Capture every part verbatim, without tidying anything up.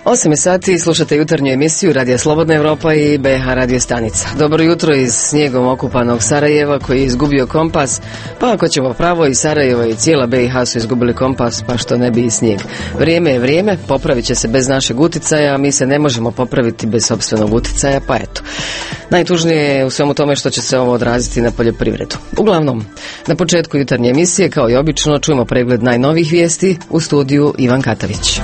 osam je sati, slušate jutarnju emisiju Radija Slobodna Evropa i B H radio stanica. Dobro jutro iz snijegom okupanog Sarajeva koji je izgubio kompas, pa ako ćemo pravo i Sarajevo i cijela B i H su izgubili kompas, pa što ne bi i snijeg. Vrijeme je vrijeme, popravit će se bez našeg uticaja, a mi se ne možemo popraviti bez sopstvenog uticaja, pa eto. Najtužnije je u svemu tome što će se ovo odraziti na poljoprivredu. Uglavnom, na početku jutarnje emisije, kao i obično, čujemo pregled najnovijih vijesti u studiju Ivan Katavić.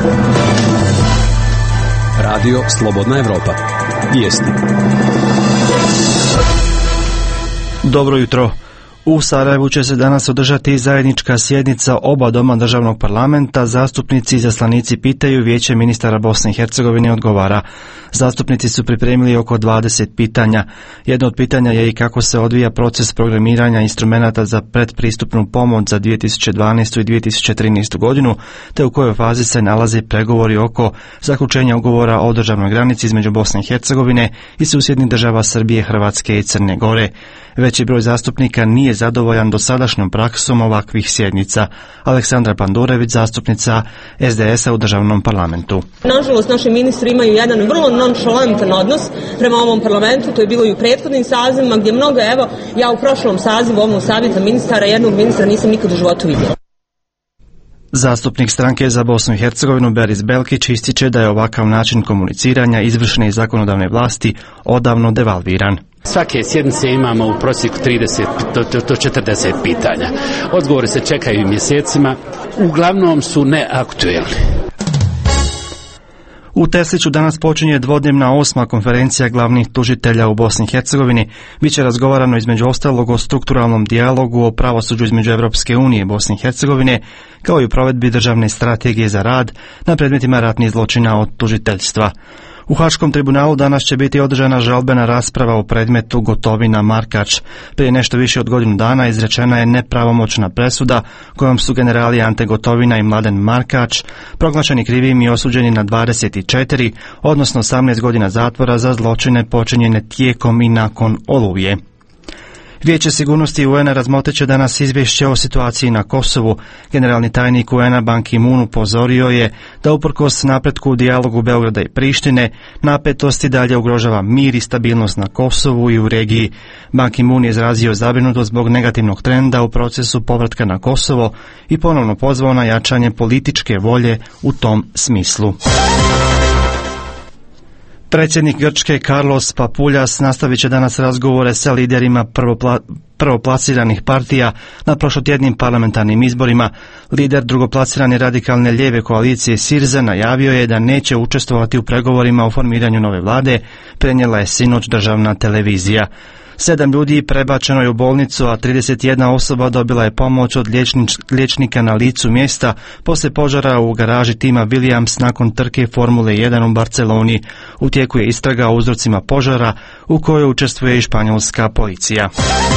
Radio Slobodna Evropa. Vijesti. Dobro jutro. U Sarajevu će se danas održati zajednička sjednica oba doma državnog parlamenta. Zastupnici i izaslanici pitaju, Vijeće ministara Bosne i Hercegovine odgovara. Zastupnici su pripremili oko dvadeset pitanja. Jedno od pitanja je i kako se odvija proces programiranja instrumenata za predpristupnu pomoć za dvije tisuće dvanaestu i dvije tisuće trinaestu godinu, te u kojoj fazi se nalaze pregovori oko zaključenja ugovora o državnoj granici između Bosne i Hercegovine i susjednih država Srbije, Hrvatske i Crne Gore. Veći broj zastupnika nije zadovoljan dosadašnjom praksom ovakvih sjednica. Aleksandra Pandurević, zastupnica S D S-a u državnom parlamentu. Nažalost, naši ministri imaju jedan vrlo nonšalantan odnos prema ovom parlamentu, to je bilo i u prethodnim sazivima, gdje mnogo, evo, ja u prošlom sazivu ovom savjeta ministara jednog ministra nisam nikad u životu vidjela. Zastupnik stranke za Bosnu i Hercegovinu Beris Belkić ističe da je ovakav način komuniciranja izvršne i zakonodavne vlasti odavno devalviran. Svake sjednice imamo u prosjeku trideset do četrdeset pitanja. Odgovori se čekaju mjesecima, uglavnom su neaktuelni. U Tesliću danas počinje dvodnevna osma konferencija glavnih tužitelja u Bosni i Hercegovini. Biće razgovarano između ostalog o strukturalnom dijalogu, o pravosuđu između Evropske unije i Bosne i Hercegovine, kao i u provedbi državne strategije za rad na predmetima ratnih zločina od tužiteljstva. U Haškom tribunalu danas će biti održana žalbena rasprava o predmetu Gotovina Markač. Prije nešto više od godinu dana izrečena je nepravomoćna presuda kojom su generali Ante Gotovina i Mladen Markač proglašeni krivim i osuđeni na dvadeset četiri, odnosno osamnaest godina zatvora za zločine počinjene tijekom i nakon Oluje. Vijeće sigurnosti U N-a razmotrit će danas izvješće o situaciji na Kosovu. Generalni tajnik U N-a Ban Ki-moon upozorio je da uprkos napretku u dijalogu Beograda i Prištine, napetost i dalje ugrožava mir i stabilnost na Kosovu i u regiji. Ban Ki-moon je izrazio zabrinutost zbog negativnog trenda u procesu povratka na Kosovo i ponovno pozvao na jačanje političke volje u tom smislu. Predsjednik Grčke Carlos Papoulias nastavit će danas razgovore sa liderima prvopla, prvoplasiranih partija na prošlotjednim parlamentarnim izborima. Lider drugoplasirane radikalne lijeve koalicije Sirza najavio je da neće učestvovati u pregovorima o formiranju nove vlade, prenijela je sinoć državna televizija. Sedam ljudi prebačeno je u bolnicu, a trideset jedna osoba dobila je pomoć od liječnič, liječnika na licu mjesta poslije požara u garaži tima Williams nakon trke Formule jedan u Barceloni. U tijeku je istraga o uzrocima požara u kojoj učestvuje i španjolska policija.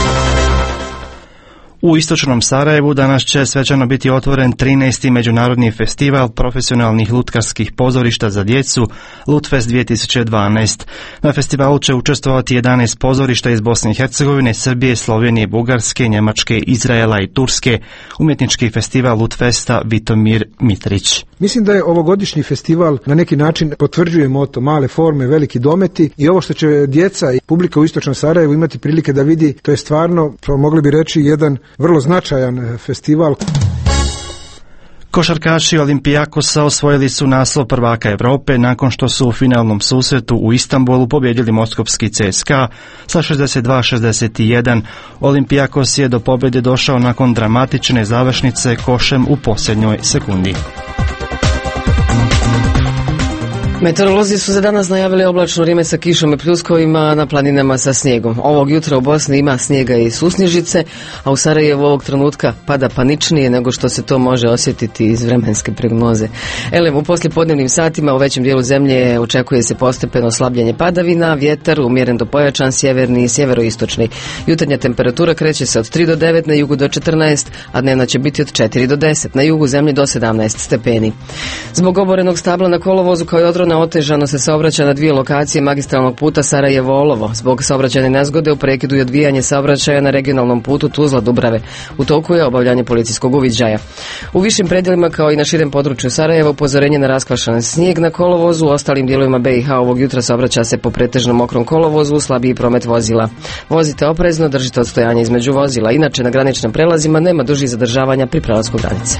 U istočnom Sarajevu danas će svečano biti otvoren trinaesti međunarodni festival profesionalnih lutkarskih pozorišta za djecu Lutfest dvije tisuće dvanaest. Na festivalu će učestvovati jedanaest pozorišta iz Bosne i Hercegovine, Srbije, Slovenije, Bugarske, Njemačke, Izraela i Turske. Umjetnički festival Lutfesta Vitomir Mitrić. Mislim da je ovogodišnji festival na neki način potvrđuje moto male forme, veliki dometi, i ovo što će djeca i publika u istočnom Sarajevu imati prilike da vidi, to je stvarno, mogli bi reći, jedan vrlo značajan festival. Košarkaši Olimpijakosa osvojili su naslov prvaka Europe nakon što su u finalnom susretu u Istanbulu pobjedili moskovski C S K A sa šezdeset dva šezdeset jedan. Olimpijakos je do pobjede došao nakon dramatične završnice košem u posljednjoj sekundi. Meteorolozi su za danas najavili oblačno vrijeme sa kišom i pljuskovima, na planinama sa snijegom. Ovog jutra u Bosni ima snijega i susnježice, a u Sarajevu ovog trenutka pada paničnije nego što se to može osjetiti iz vremenske prognoze. Elem, u poslijepodnevnim satima u većem dijelu zemlje očekuje se postepeno slabljenje padavina, vjetar umjeren do pojačan, sjeverni i sjeveroistočni. Jutarnja temperatura kreće se od tri do devet, na jugu do četrnaest, a dnevna će biti od četiri do deset, na jugu zemlje do sedamnaest stepeni. Zbog oborenog stabla na kolovozu kao i odron tona otežano se saobraća na dvije lokacije magistralnog puta Sarajevo-Olovo. Zbog saobraćajne nezgode u prekidu i odvijanje saobraćaja na regionalnom putu Tuzla-Dubrave. U toku je obavljanje policijskog uviđaja. U višim predjelima kao i na širem području Sarajeva upozorenje na raskvašan snijeg na kolovozu. U ostalim dijelovima B i H ovog jutra saobraća se po pretežno mokrom kolovozu, slabiji promet vozila. Vozite oprezno, držite odstojanje između vozila. Inače na graničnim prelazima nema dužih zadržavanja pri prelasku granice.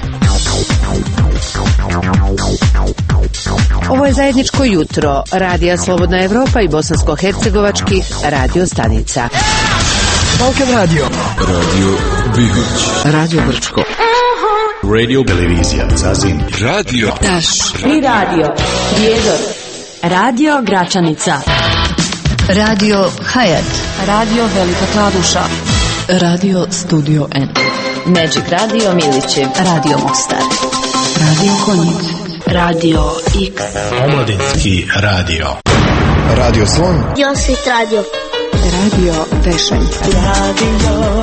Ovo je zajedničko jutro Radija Slobodna Evropa i bosansko-hercegovačkih radio stanica. Balkan Radio. Radio Bihoć. Radio Brčko. Radio Televizija Zazin. Radio Taš. I radio Prijedor. Radio Gračanica. Radio Hayat. Radio Velika Kladuša. Radio Studio N. Magic Radio Milićev. Radio Mostar. Radio Konjic. Radio X. Omladinski radio. Radio Slon. Josip Radio. Radio Vešanje. Radio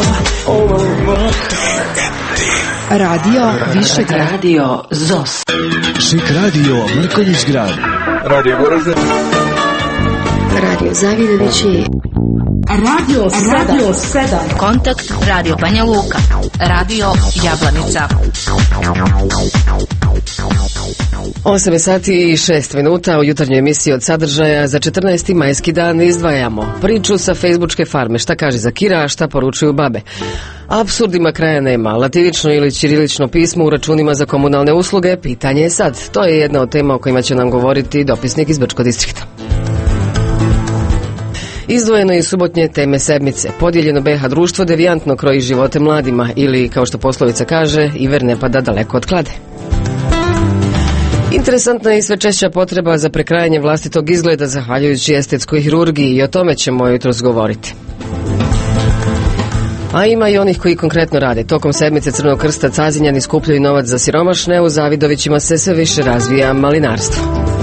Radio Višeg. Radio Zos. Šik Radio Mrkonjić Grad. Radio Goražde. Radio Zavidovići. Radio Radio sedam. Kontakt Radio Banja Luka. Radio Jablanica. osam sati i šest minuta u jutarnjoj emisiji Od sadržaja za četrnaesti majski dan izdvajamo priču sa faceboočke farme. Šta kaže Zakira, a šta poručuju babe. Apsurdima kraja nema. Latinično ili ćirilično pismo u računima za komunalne usluge, pitanje je sad. To je jedna od tema o kojima će nam govoriti dopisnik iz Brčkog distrikta. Izdvojeno je subotnje teme sedmice. Podijeljeno B i H društvo devijantno kroji živote mladima ili, kao što poslovica kaže, iver ne pada daleko od klade. Interesantna je i sve češća potreba za prekrajanje vlastitog izgleda zahvaljujući estetskoj hirurgiji i o tome ćemo jutros govoriti. A ima i onih koji konkretno rade. Tokom sedmice Crvenog krsta Cazinjani skupljaju novac za siromašne, u Zavidovićima se sve više razvija malinarstvo.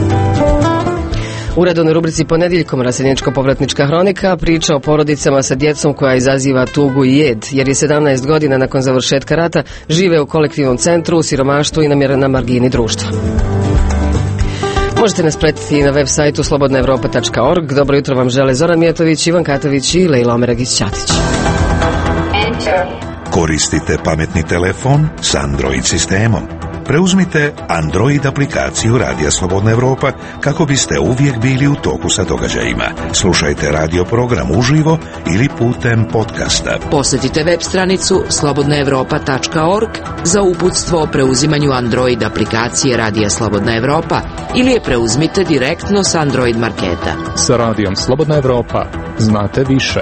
U redovnoj rubrici Ponedjeljkom raseljeničko-povratnička hronika priča o porodicama sa djecom koja izaziva tugu i jed, jer je sedamnaest godina nakon završetka rata žive u kolektivnom centru, u siromaštvu i na margini društva. Možete nas pratiti na web sajtu slobodna evropa tačka org. Dobro jutro vam žele Zoran Mijatović, Ivan Katović i Lejla Omeragić-Ćatić. Koristite pametni telefon s Android sistemom. Preuzmite Android aplikaciju Radija Slobodna Evropa kako biste uvijek bili u toku sa događajima. Slušajte radio program uživo ili putem podcasta. Posjetite web stranicu slobodna evropa tačka org za uputstvo o preuzimanju Android aplikacije Radija Slobodna Evropa ili je preuzmite direktno s Android marketa. Sa Radijom Slobodna Evropa znate više.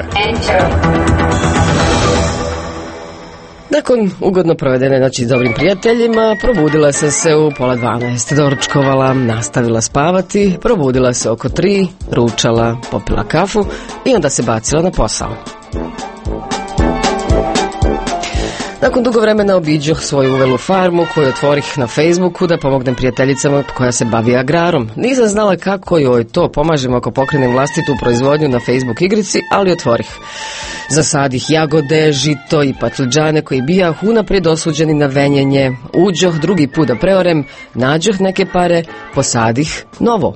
Nakon ugodno provedene noći s dobrim prijateljima, probudila sam se u pola dvanaest, doručkovala, nastavila spavati, probudila se oko tri, ručala, popila kafu i onda se bacila na posao. Nakon dugo vremena obiđoh svoju uvelu farmu koju otvorih na Facebooku da pomognem prijateljicama koja se bavi agrarom. Nisam znala kako joj to pomažem ako pokrenem vlastitu proizvodnju na Facebook igrici, ali otvorih. Zasadih jagode, žito i patliđane koji bijah unaprijed osuđeni na venjenje. Uđoh drugi put da preorem, nađoh neke pare, posadih novo.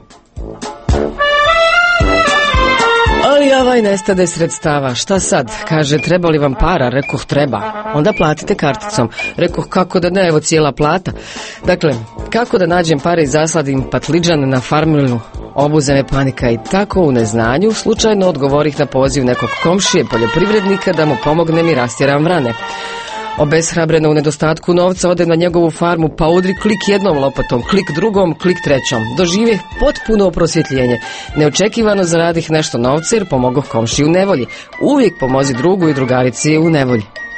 Ali ovaj nestade sredstava. Šta sad? Kaže, treba li vam para? Rekoh, treba. Onda platite karticom. Rekoh, kako da ne, evo cijela plata. Dakle, kako da nađem pare i zasladim patliđan na farmilu? Obuze me panika i tako u neznanju slučajno odgovorih na poziv nekog komšije poljoprivrednika da mu pomognem i rastjeram vrane. Obeshrabrena u nedostatku novca ode na njegovu farmu pa udri klik jednom lopatom, klik drugom, klik trećom. Doživjeh potpuno prosvjetljenje. Neočekivano zaradih nešto novca jer pomogoh komšiji u nevolji. Uvijek pomozi drugu i drugarici u nevolji.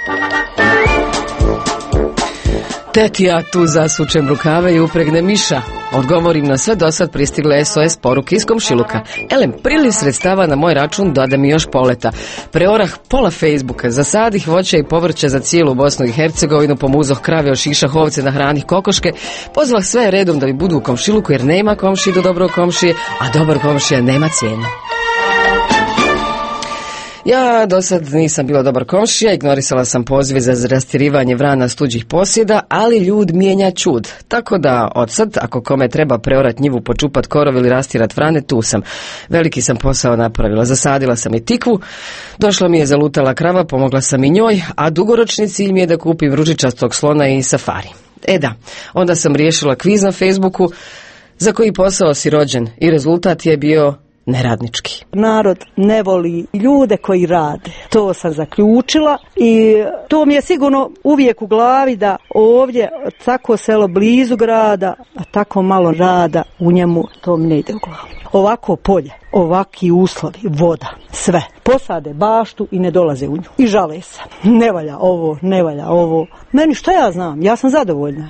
Tek ja tu zasučem rukave i upregnem miša. Odgovorim na sve dosad pristigle S O S poruke iz komšiluka. Elem, priliv sredstava na moj račun dode mi još poleta. Preorah pola Facebooka, zasadih voća i povrća za cijelu Bosnu i Hercegovinu, pomuzoh krave, ošišah ovce, nahranih kokoške, pozvah sve redom da mi budu u komšiluku jer nema komšije do dobrog komšije, a dobar komšija nema cijenu. Ja do sad nisam bila dobar komšija, ignorisala sam pozive za rastjerivanje vrana s tuđih posjeda, ali ljud mijenja čud. Tako da od sad, ako kome treba preorat njivu, počupat korov ili rastirat vrane, tu sam. Veliki sam posao napravila, zasadila sam i tikvu, došla mi je zalutala krava, pomogla sam i njoj, a dugoročni cilj mi je da kupim ružičastog slona i safari. E da, onda sam riješila kviz na Facebooku, za koji posao si rođen, i rezultat je bio neradnički. Narod ne voli ljude koji rade. To sam zaključila i to mi je sigurno uvijek u glavi, da ovdje tako selo blizu grada, a tako malo rada u njemu, to mi ne ide u glavu. Ovako polje, ovaki uslovi, voda, sve. Posade baštu i ne dolaze u nju. I žale se. Ne valja ovo, ne valja ovo. Meni što ja znam, ja sam zadovoljna.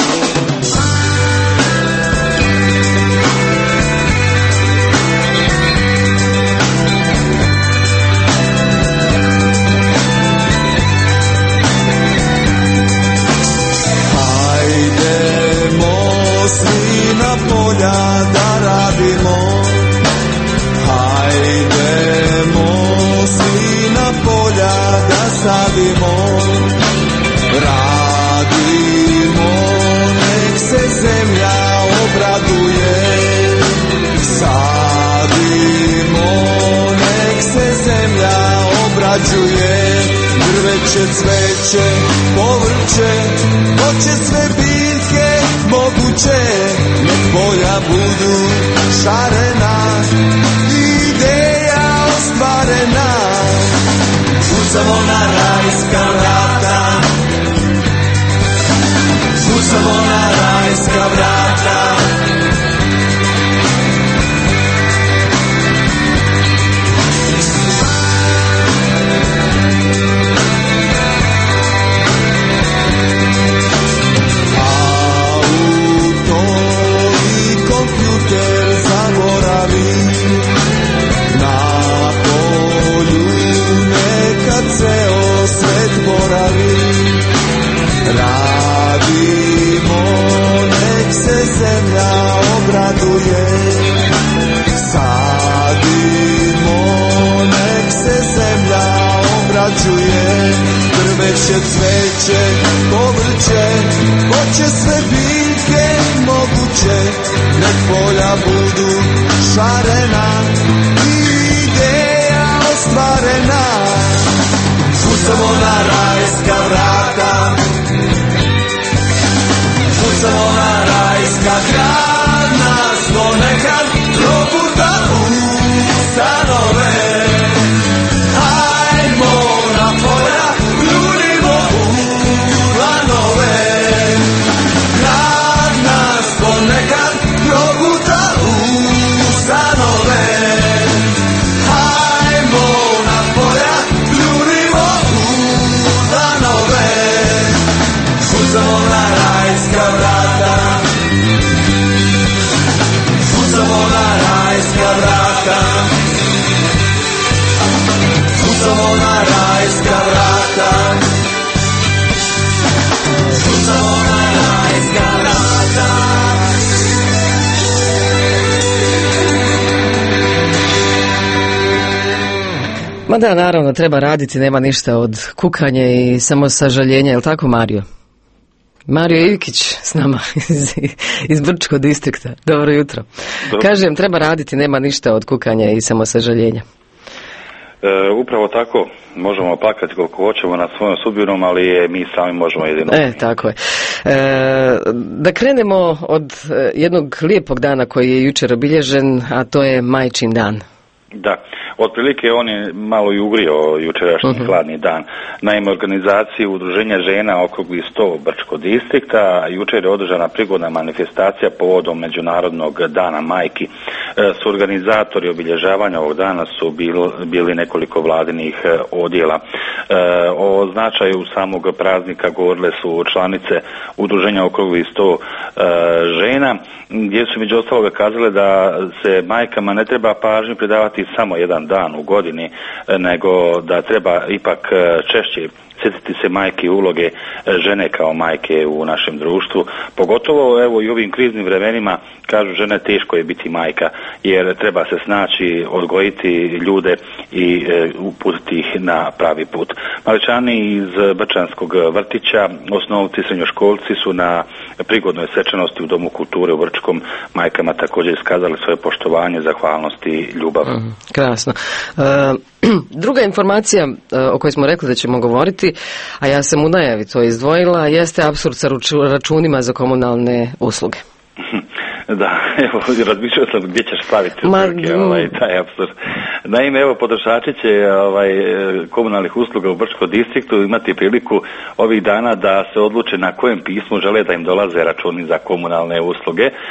Svi na polja da radimo, hajdemo svi na polja da sadimo, radimo, nek se zemlja obraduje, sadimo, nek se zemlja obrađuje, drveće, cveće, povrće, hoće sve biljke moguće, nek polja budu šarena, ideja ostvarena. Kucamo na rajska vrata, kucamo na rajska vrata. Ceo svet boravi, radimo, nek se zemlja obraduje, sadimo, nek se zemlja obrađuje, drveće, cveće, povrće, hoće sve biljke moguće, nek polja budu šarena, ideja ostvarena. Kucamo na rajska vrata, kucamo na rajska grana, smo nekad proputa u stanove. Hajmo na polja, ljudimo u lanove. Grad nas ponekad proputa u stanove. Hajmo na polja, ljudimo kucamo na rajska vrata, kucamo na rajska vrata, kucamo na rajska vrata, kucamo na rajska vrata. Ma da, naravno, treba raditi, nema ništa od kukanja i samosažaljenja, je li tako, Mario? Mario Ivikić s nama iz, iz Brčkog distrikta. Dobro jutro. Dobro. Kažem, treba raditi, nema ništa od kukanja i samosažaljenja. E, upravo tako, možemo plakati koliko hoćemo nad svojom sudbinom, ali je, mi sami možemo jedino. E, tako je. E, da krenemo od jednog lijepog dana koji je jučer obilježen, a to je Majčin dan. Da, otprilike on je malo i ugrio jučerašnji uh-huh. hladni dan. Naime, organizaciji Udruženja žena okrugli sto Brčkog distrikta jučer je održana prigodna manifestacija povodom Međunarodnog dana majki. E, su organizatori obilježavanja ovog dana su bil, bili nekoliko vladinih e, odjela. E, o značaju samog praznika govorile su članice Udruženja okrugli sto e, žena, gdje su među ostaloga kazale da se majkama ne treba pažnju pridavati samo jedan dan u godini, nego da treba ipak češće sjetiti se majke i uloge žene kao majke u našem društvu. Pogotovo evo i u ovim kriznim vremenima, kažu žene, teško je biti majka jer treba se snaći, odgojiti ljude i e, uputiti ih na pravi put. Maličani iz Brčanskog vrtića, osnovci, srednjoškolci su na prigodnoj svečanosti u Domu kulture u Brčkom majkama također iskazali svoje poštovanje, zahvalnost i ljubav. Mm, krasno. E, druga informacija e, o kojoj smo rekli da ćemo govoriti, a ja sam u najavi to izdvojila, jeste apsurd sa računima za komunalne usluge. Da, evo, razmišljao sam gdje ćeš staviti otprilike, ovaj, taj apsurd. Naime, evo, potrošači će ovaj, komunalnih usluga u Brčkom distriktu imati priliku ovih dana da se odluče na kojem pismu žele da im dolaze računi za komunalne usluge. E,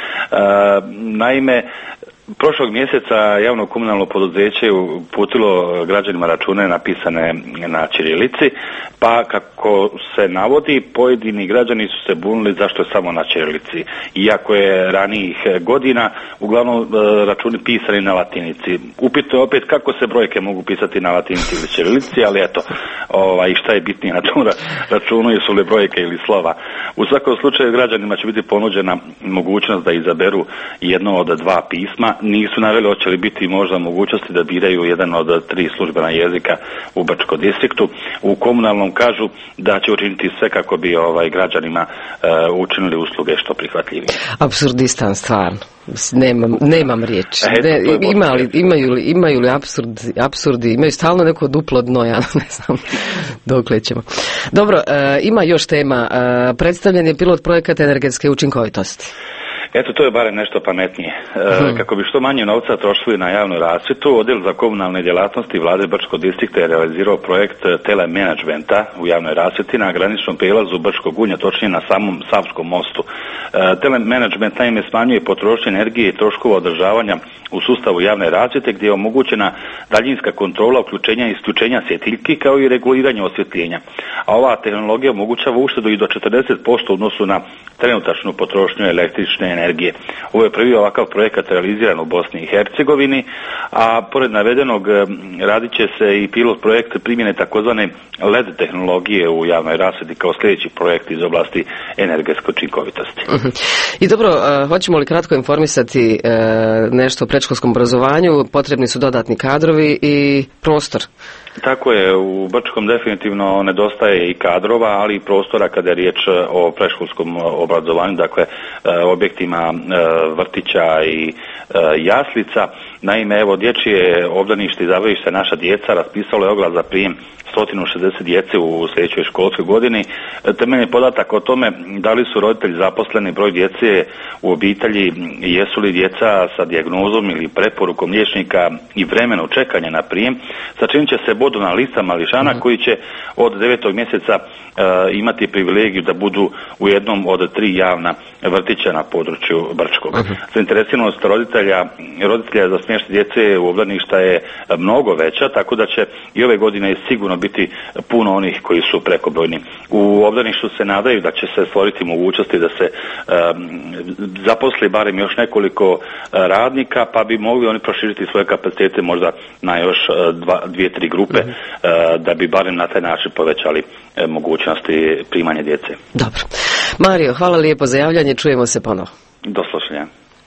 naime, prošlog mjeseca javno komunalno poduzeće je uputilo građanima račune napisane na ćirilici, pa kako se navodi, pojedini građani su se bunili zašto je samo na ćirilici, iako je ranijih godina uglavnom računi pisani na latinici. Upitno je opet kako se brojke mogu pisati na latinici ili ćirilici, ali eto, ovaj, šta je bitnije na tom računu, jesu li brojke ili slova. U svakom slučaju građanima će biti ponuđena mogućnost da izaberu jedno od dva pisma. Nisu naveli hoće li biti možda mogućnosti da biraju jedan od tri službena jezika u Brčkom distriktu. U komunalnom kažu da će učiniti sve kako bi ovaj građanima uh, učinili usluge što prihvatljivije. Apsurdistan, stvarno. Nemam, nemam riječi. Ne, ima li, imaju li, imaju li apsurd, apsurdi, imaju stalno neko duplo dno, ja ne znam dokle ćemo. Dobro, uh, ima još tema. Uh, predstavljen je pilot projekat energetske učinkovitosti. Eto, to je barem nešto pametnije. E, kako bi što manje novca trošili na javnu rasvjetu, Odjel za komunalne djelatnosti Vlade Brčkog distrikta je realizirao projekt telemanagementa u javnoj rasvjeti na graničnom prijelazu Brčkog Gunja, točnije na samom Savskom mostu. E, telemanagement naime smanjuje potrošnju energije i troškova održavanja u sustavu javne rasvjete, gdje je omogućena daljinska kontrola uključenja i isključenja svjetiljki kao i reguliranje osvjetljenja. A ova tehnologija omogućava uštedu i do četrdeset posto u odnosu na trenutačnu potrošnju električne energije. Ovo je prvi ovakav projekat realiziran u Bosni i Hercegovini, a pored navedenog radit će se i pilot projekt primjene takozvane el e de tehnologije u javnoj rasvjeti kao sljedeći projekt iz oblasti energetske učinkovitosti. I dobro, hoćemo li kratko informisati nešto o predškolskom obrazovanju? Potrebni su dodatni kadrovi i prostor. Tako je, u Brčkom definitivno nedostaje i kadrova, ali i prostora kada je riječ o predškolskom obrazovanju, dakle objektima vrtića i jaslica. Naime, evo, dječje obdanište i zabavište Naša djeca raspisalo je oglas za prijem sto šezdeset djece u sljedećoj školskoj godini. Temeljni podatak o tome da li su roditelji zaposleni, broj djece u obitelji, jesu li djeca sa dijagnozom ili preporukom liječnika i vremenu čekanja na prijem, sačinit će se bodovna lista mališana koji će od devetog mjeseca uh, imati privilegiju da budu u jednom od tri javna vrtića na području Brčkog. Uh-huh. Zainteresiranost roditelja, roditelja za smještaj djece u obdaništa je mnogo veća, tako da će i ove godine sigurno biti puno onih koji su prekobrojni. U obdaništu se nadaju da će se stvoriti mogućnosti da se um, zaposli barem još nekoliko uh, radnika, pa bi mogli oni proširiti svoje kapacitete možda na još uh, dva, dvije, tri grupe, uh, da bi barem na taj način povećali uh, mogućnosti primanja djece. Dobro. Mario, hvala lijepo za javljanje, čujemo se ponovo. Do slušanja.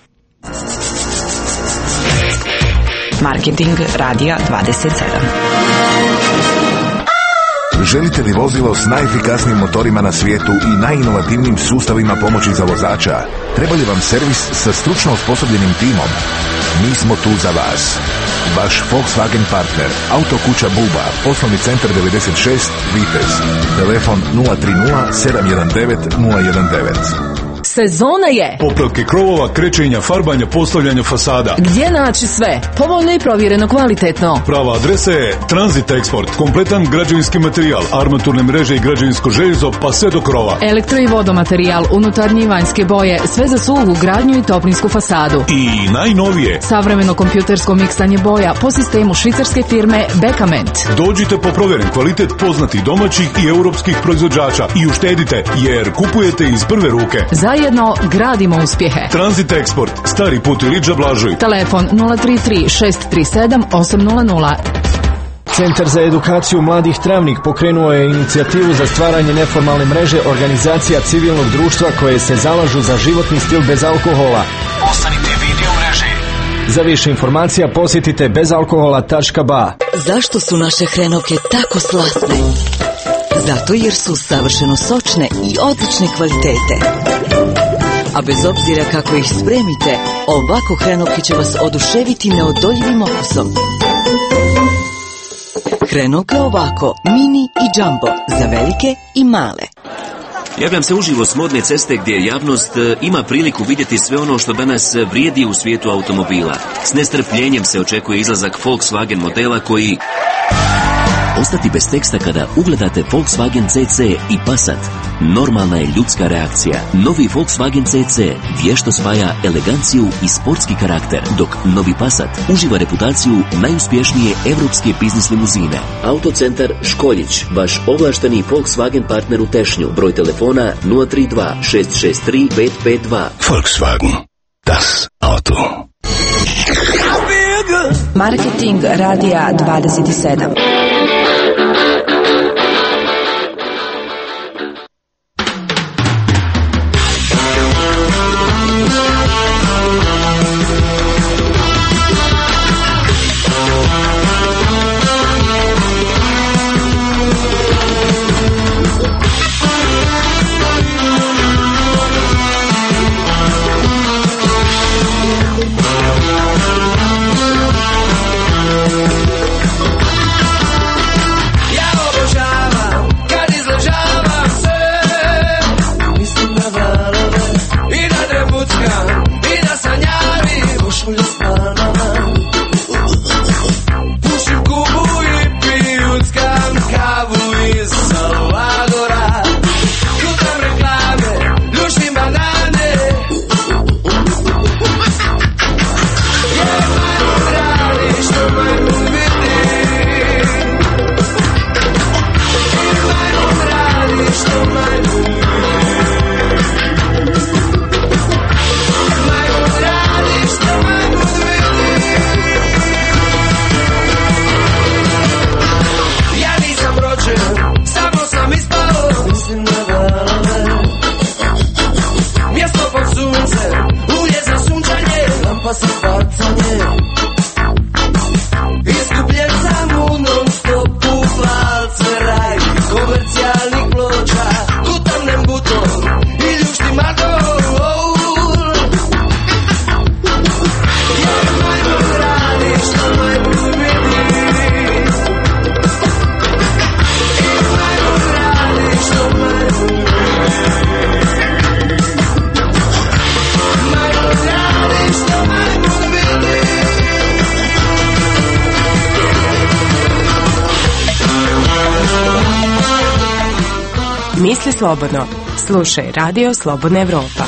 Marketing radija dvadeset sedam. Želite li vozilo s najefikasnijim motorima na svijetu i najinovativnijim sustavima pomoći za vozača? Treba li vam servis sa stručno osposobljenim timom? Mi smo tu za vas. Vaš Volkswagen partner, Autokuća Buba, poslovni centar devedeset šest, Vitez. Telefon nula tri nula sedam jedan devet nula jedan devet. Sezona je popravke krovova, krečenja, farbanja, postavljanja fasada. Gdje naći sve? Povoljno i provjereno kvalitetno. Prava adresa je Transit Export. Kompletan građevinski materijal, armaturne mreže i građevinsko željezo, pa sve do krova. Elektro i vodomaterijal, unutarnje i vanjske boje, sve za suhu, gradnju i toplinsku fasadu. I najnovije, savremeno kompjutersko miksanje boja po sistemu švicarske firme Bekament. Dođite po provjeren kvalitet poznatih domaćih i europskih proizvođača i uštedite, jer kupujete iz prve ruke. Zajedno gradimo uspjehe. Transit Export, Stari put Ilidža Blažuj. Telefon nula tri tri šest tri sedam osam nula nula. Centar za edukaciju mladih Travnik pokrenuo je inicijativu za stvaranje neformalne mreže organizacija civilnog društva koje se zalažu za životni stil bez alkohola. Ostanite vidio mreže. Za više informacija posjetite bezalkohola tačka ba. Zašto su naše hrenovke tako slatne? Zato jer su savršeno sočne i odlične kvalitete. A bez obzira kako ih spremite, ovako hrenovke će vas oduševiti neodoljivim okusom. Hrenovke ovako, mini i džambo, za velike i male. Javljam se uživo s modne ceste gdje javnost e, ima priliku vidjeti sve ono što danas vrijedi u svijetu automobila. S nestrpljenjem se očekuje izlazak Volkswagen modela koji... Ostati bez teksta kada ugledate Volkswagen C C i Passat. Normalna je ljudska reakcija. Novi Volkswagen C C vješto spaja eleganciju i sportski karakter, dok novi Passat uživa reputaciju najuspješnije evropske biznis limuzine. Autocentar Školjić, vaš ovlašteni Volkswagen partner u Tešnju. Broj telefona nula tri dva šest šest tri pet pet dva. Volkswagen. Das Auto. Marketing radija dvadeset sedam. Misli slobodno. Slušaj Radio Slobodna Evropa.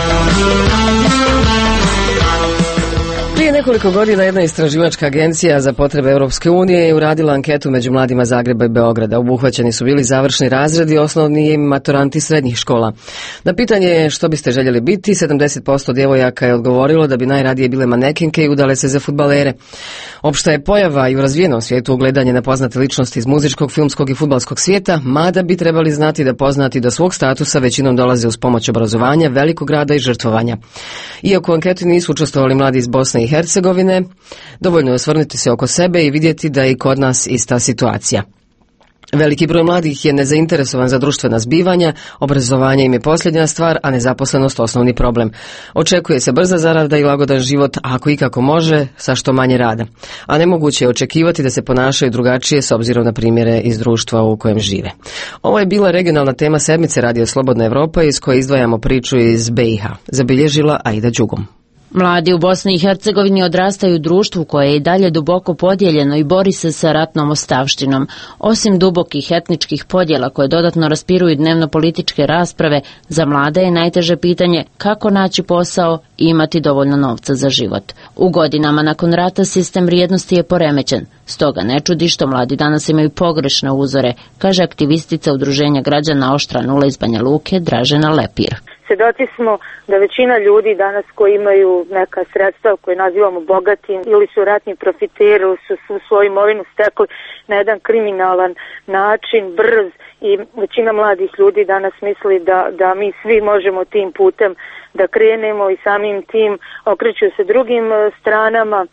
Prije nekoliko godina jedna istraživačka agencija za potrebe Europske unije je uradila anketu među mladima Zagreba i Beograda. Obuhvaćeni su bili završni razredi, osnovni i maturanti srednjih škola. Na pitanje što biste željeli biti, sedamdeset posto djevojaka je odgovorilo da bi najradije bile manekenke i udale se za fudbalere. Opšta je pojava i u razvijenom svijetu ugledanje na poznate ličnosti iz muzičkog, filmskog i fudbalskog svijeta, mada bi trebali znati da poznati do svog statusa većinom dolaze uz pomoć obrazovanja, velikog rada i žrtvovanja. Iako u anketi nisu učestvovali mladi iz Bosne i Hercegovine, dovoljno je osvrnuti se oko sebe i vidjeti da je i kod nas ista situacija. Veliki broj mladih je nezainteresovan za društvena zbivanja, obrazovanje im je posljednja stvar, a nezaposlenost osnovni problem. Očekuje se brza zarada i lagodan život, a ako ikako može, sa što manje rada. A nemoguće je očekivati da se ponašaju drugačije s obzirom na primjere iz društva u kojem žive. Ovo je bila regionalna tema sedmice Radio Slobodna Evropa iz koje izdvajamo priču iz B i H. Zabilježila Aida Đugom. Mladi u Bosni i Hercegovini odrastaju u društvu koje je i dalje duboko podijeljeno i bori se sa ratnom ostavštinom. Osim dubokih etničkih podjela koje dodatno raspiruju dnevno političke rasprave, za mlade je najteže pitanje kako naći posao i imati dovoljno novca za život. U godinama nakon rata sistem vrijednosti je poremećen, stoga ne čudi što mladi danas imaju pogrešne uzore, kaže aktivistica Udruženja građana Oštra nula iz Banja Luke Dražena Lepir. Svedoci smo da većina ljudi danas koji imaju neka sredstva koje nazivamo bogatim ili su ratni profiteri, su, su svoju imovinu stekli na jedan kriminalan način, brz, i većina mladih ljudi danas misli da, da mi svi možemo tim putem da krenemo i samim tim okreću se drugim stranama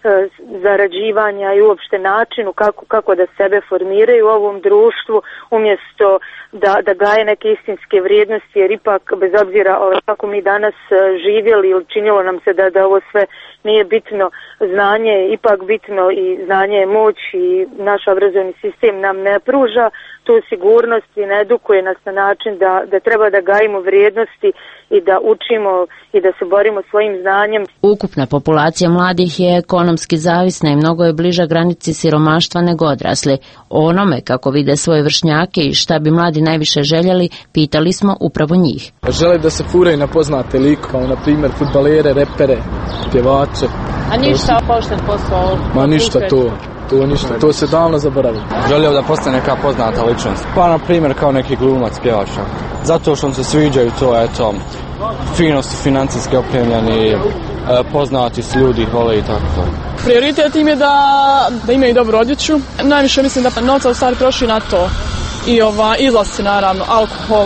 zarađivanja i uopšte načinu kako, kako da sebe formiraju u ovom društvu umjesto da, da gaje neke istinske vrijednosti, jer ipak bez obzira kako mi danas živjeli ili činilo nam se da, da ovo sve nije bitno, znanje je ipak bitno i znanje je moć i naš obrazovni sistem nam ne pruža tu sigurnost i ne edukuje nas na način da, da treba da gajimo vrijednosti i da učimo i da se borimo svojim znanjem. Ukupna populacija mladih je ekonomski zavisna i mnogo je bliža granici siromaštva nego odrasli. O onome kako vide svoje vršnjake i šta bi mladi najviše željeli, pitali smo upravo njih. Žele da se furaju na poznate like, kao na primjer fudbalere, repere, pjevače. A ništa pošten posao? Ma ništa to. To ništa, to se davno zaboravilo. Želio da postane neka poznata ličnost. Pa na primjer kao neki glumac, pjevač. Zato što se sviđaju to, eto, fino su financijski opremljeni, poznati su ljudi, vole i tako to. Prioritet im je da, da imaju dobru odjeću. Najviše mislim da novca u stvari troši na to. I ova, izlasci naravno, alkohol.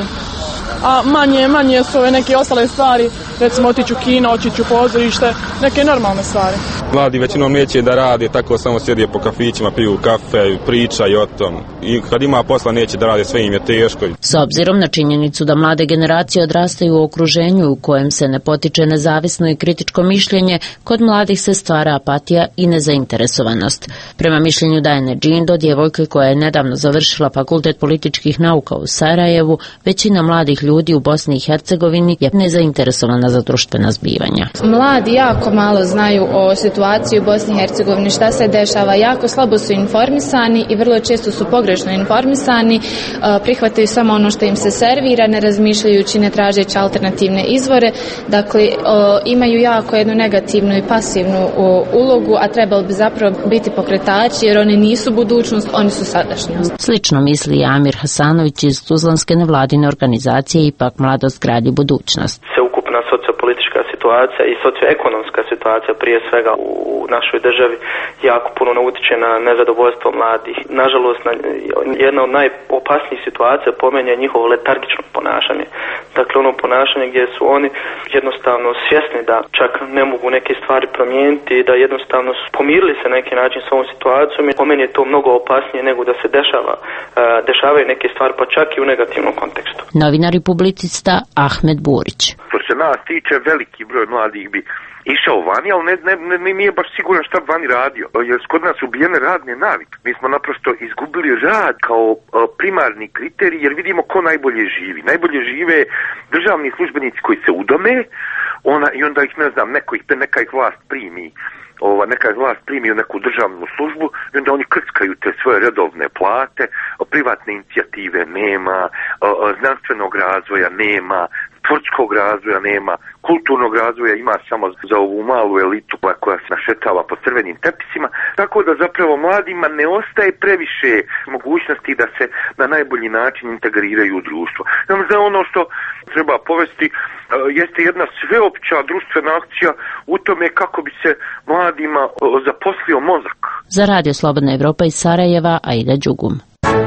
A manje, manje su ove neke ostale stvari, recimo otići u kino, otići u pozorište, neke normalne stvari. Mladi većinom neće da rade, tako samo sjede po kafićima, piju kafe, pričaju o tom. I kad ima posla neće da rade, sve im je teško. S obzirom na činjenicu da mlade generacije odrastaju u okruženju u kojem se ne potiče nezavisno i kritičko mišljenje, kod mladih se stvara apatija i nezainteresovanost. Prema mišljenju Dajane Džindo, djevojke koja je nedavno završila Fakultet političkih nauka u Sarajevu, većina mladih ljudi u Bosni i Hercegovini je nezainteresovana za društvena zbivanja. Mladi jako malo znaju o situaciji u Bosni i Hercegovini, šta se dešava, jako slabo su informisani i vrlo često su pogrešno informisani, prihvataju samo ono što im se servira, ne razmišljajući, ne tražeći alternativne izvore, dakle imaju jako jednu negativnu i pasivnu ulogu, a trebali bi zapravo biti pokretači jer oni nisu budućnost, oni su sadašnjost. Slično misli Amir Hasanović iz Tuzlanske nevladine organizacije Ipak mladost gradi budućnost. Sveukupna sociopolitička situacija i socioekonomska situacija prije svega u našoj državi jako puno utječe na nezadovoljstvo mladih. Nažalost, jedna od najopasnijih situacija po meni je njihovo letargično ponašanje. Dakle, ono ponašanje gdje su oni jednostavno svjesni da čak ne mogu neke stvari promijeniti i da jednostavno su pomirili se na neki način s ovom situacijom. Po meni je to mnogo opasnije nego da se dešava, dešavaju neke stvari pa čak i u negativnom kontekstu. Novinar i publicista Ahmed Burić. Što se nas tiče, veliki broj mladih bi išao vani, ali ne, ne, ne, nije baš siguran šta bi vani radio. Jer kod nas ubijene radne navike. Mi smo naprosto izgubili rad kao primarni kriterij jer vidimo ko najbolje živi. Najbolje žive državni službenici koji se udome ona, i onda ih, ne znam, neko ih, neka ih vlast primi. Ova, neka vlast primi u neku državnu službu i onda oni krckaju te svoje redovne plate, privatne inicijative nema, znanstvenog razvoja nema, tvrtskog razvoja nema, kulturnog razvoja ima samo za ovu malu elitu koja se našetava po crvenim tepisima, tako da zapravo mladima ne ostaje previše mogućnosti da se na najbolji način integriraju u društvo. Za ono što treba povesti jeste jedna sveopća društvena akcija u tome kako bi se mladima zaposlio mozak. Za Radio Slobodna Evropa iz Sarajeva, Aida Đugum.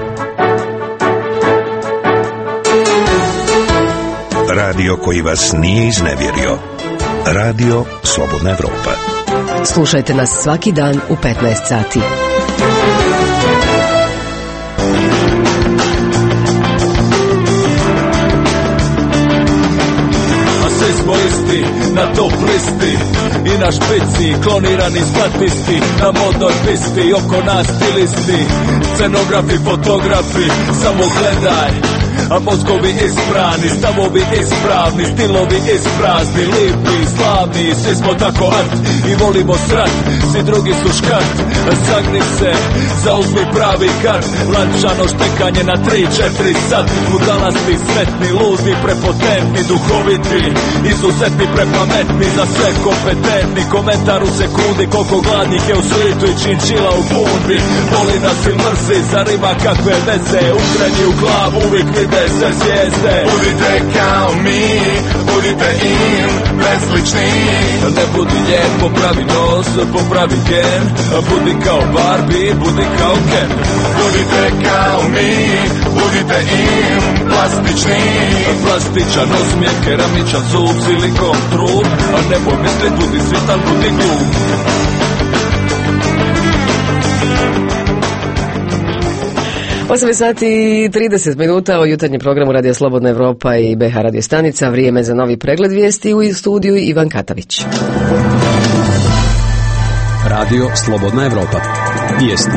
Radio koji vas nije iznevjerio. Radio Slobodna Evropa. Slušajte nas svaki dan u petnaest sati. A svi smo isti na top listi i na špici, klonirani statisti, na modnoj pisti, oko nas stilisti, scenografi, fotografi, samo gledaj. A mozgovi isprani, stavovi ispravni, stilovi isprazni, lipi, slavni, svi smo tako art i volimo srat, svi drugi su škart, sagni se, zauzmi pravi kart, lančano štekanje na tri četiri sat, budalasti, sretni, ludi, prepotentni, duhoviti, izuzetni, prepametni, za sve kompetentni, komentar u sekundi, koliko gladnih je u svijetu i činčila u bundi, voli nas i mrzi, zarima kakve veze, utreni u glavu, uvijek vide budite se zvijezde. Budite kao mi, budite im beslični. Ne budi lijep, popravi nos, popravi gen. Budi kao Barbie, budi kao Ken. Budite kao mi, budite im plastični. Plastičan osmijeh, keramičan zub, silikon trub. A ne pomisli, budi svitan, budi glup. osam sati i trideset minuta o jutarnjem programu Radija Slobodna Evropa i B H radio stanica. Vrijeme za novi pregled vijesti u studiju Ivan Katavić. Radio Slobodna Evropa. Vijesti.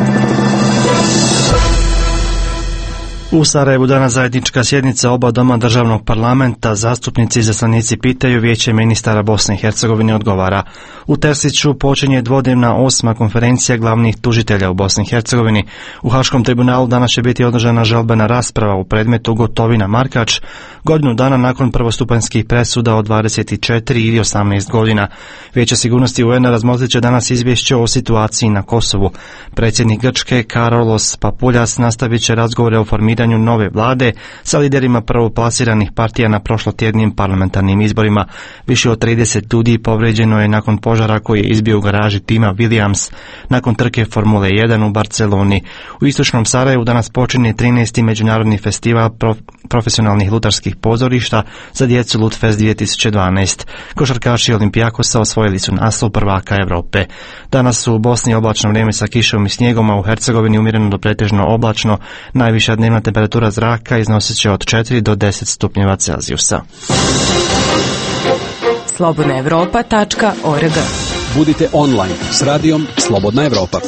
U Sarajevu danas zajednička sjednica oba doma državnog parlamenta. Zastupnici i izaslanici pitaju, Vijeće ministara Bosne i Hercegovine odgovara. U Terziću počinje dvodnevna osma konferencija glavnih tužitelja u Bosni i Hercegovini. U Haškom tribunalu danas će biti održana žalbena rasprava u predmetu Gotovina Markač, godinu dana nakon prvostupanjskih presuda od dvadeset četiri ili osamnaest godina. Vijeće sigurnosti U N razmotrit će danas izvješće o situaciji na Kosovu. Predsjednik Grčke Karolos Papuljas nastavit će razgovore o formiranju nove vlade sa liderima prvoplasiranih partija na prošlotjednim parlamentarnim izborima. Više od trideset ljudi povrijeđeno je nakon požara koji je izbio u garaži tima Williams nakon trke Formule jedan u Barceloni. U istočnom Sarajevu danas počinje trinaesti međunarodni festival prof, profesionalnih lutarskih pozorišta za djecu Lutfest dvije tisuće dvanaest. Košarkaši Olimpijakosa osvojili su naslov prvaka Europe. Danas su u Bosni oblačno vrijeme sa kišom i snijegom, a u Hercegovini umjereno do pretežno oblačno. Najviša dnevna temperatura zraka iznosit će od četiri do deset stupnjeva Celzijusa. slobodna evropa tačka org. Budite online s radijom Slobodna Evropa.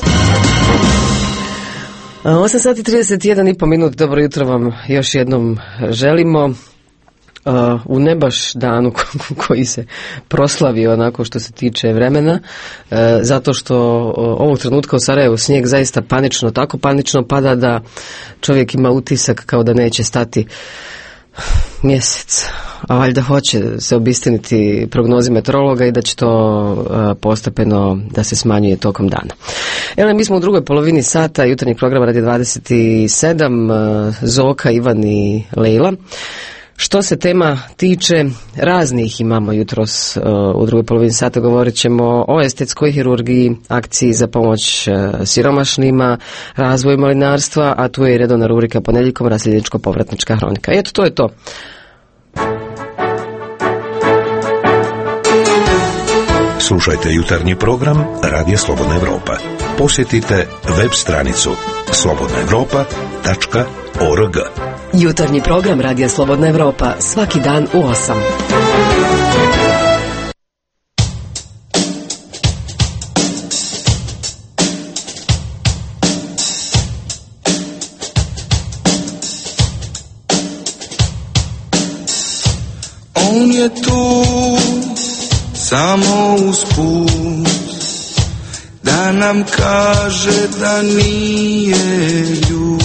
osam sati trideset jedan i pol minut. Dobro jutro vam još jednom želimo. Uh, u ne baš danu koji se proslavio onako što se tiče vremena, uh, zato što uh, ovog trenutka u Sarajevu snijeg zaista panično, tako panično pada da čovjek ima utisak kao da neće stati mjesec, a valjda hoće se obistiniti prognozi meteorologa i da će to uh, postepeno da se smanjuje tokom dana. Evo, mi smo u drugoj polovini sata jutarnjeg programa Radija dvadeset sedam, uh, Zoka, Ivan i Lejla. Što se tema tiče, raznih imamo jutros uh, u drugoj polovini sata. Govorit ćemo o estetskoj hirurgiji, akciji za pomoć uh, siromašnima, razvoju malinarstva, a tu je i redovna rubrika ponedjeljkom raseljeničko-povratnička hronika. I eto, to je to. Slušajte jutarnji program Radija Slobodna Evropa. Posjetite web stranicu slobodna evropa tačka org. Jutarnji program Radija Slobodna Evropa svaki dan u osam. On je tu samo usput da nam kaže da nije ljud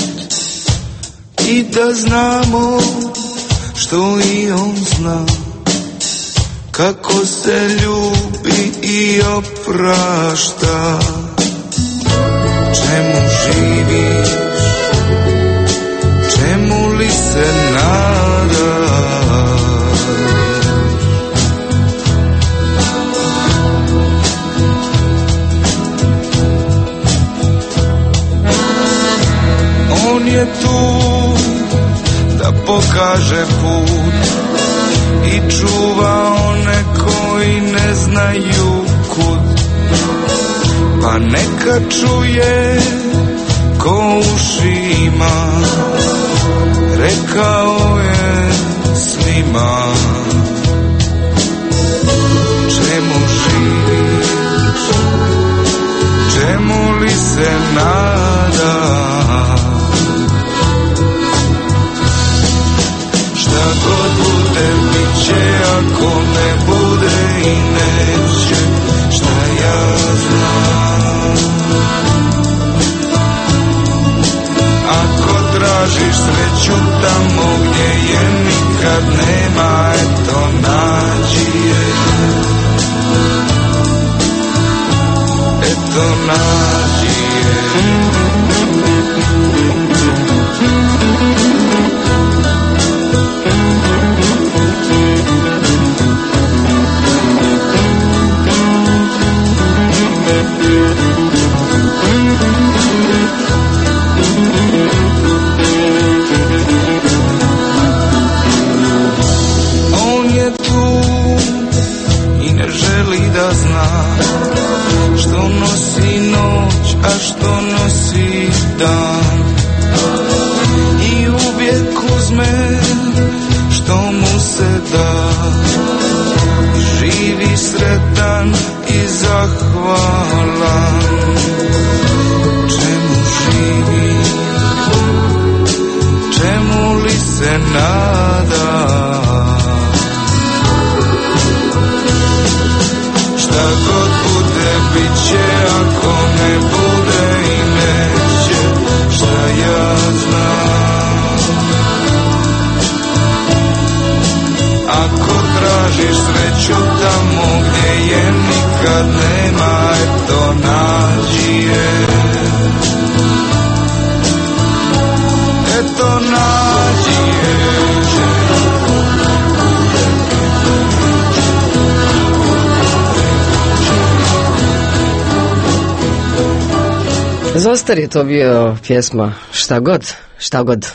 i da znamo što i on zna, kako se ljubi i oprašta. Čemu živiš, čemu li se nadaš? On je tu da pokaže put i čuva one koji ne znaju kud, pa neka čuje ko uši ima, rekao je svima. Čemu živiš, čemu li se nadaš? Šta god bude, bit će, ako ne bude i neće, šta ja znam. Ako tražiš sreću tamo gdje je nikad nema, eto nađi je, eto nađi je. kad nema, eto nađi je. Eto nađi je. Zostar je to bio pjesma Šta god, šta god.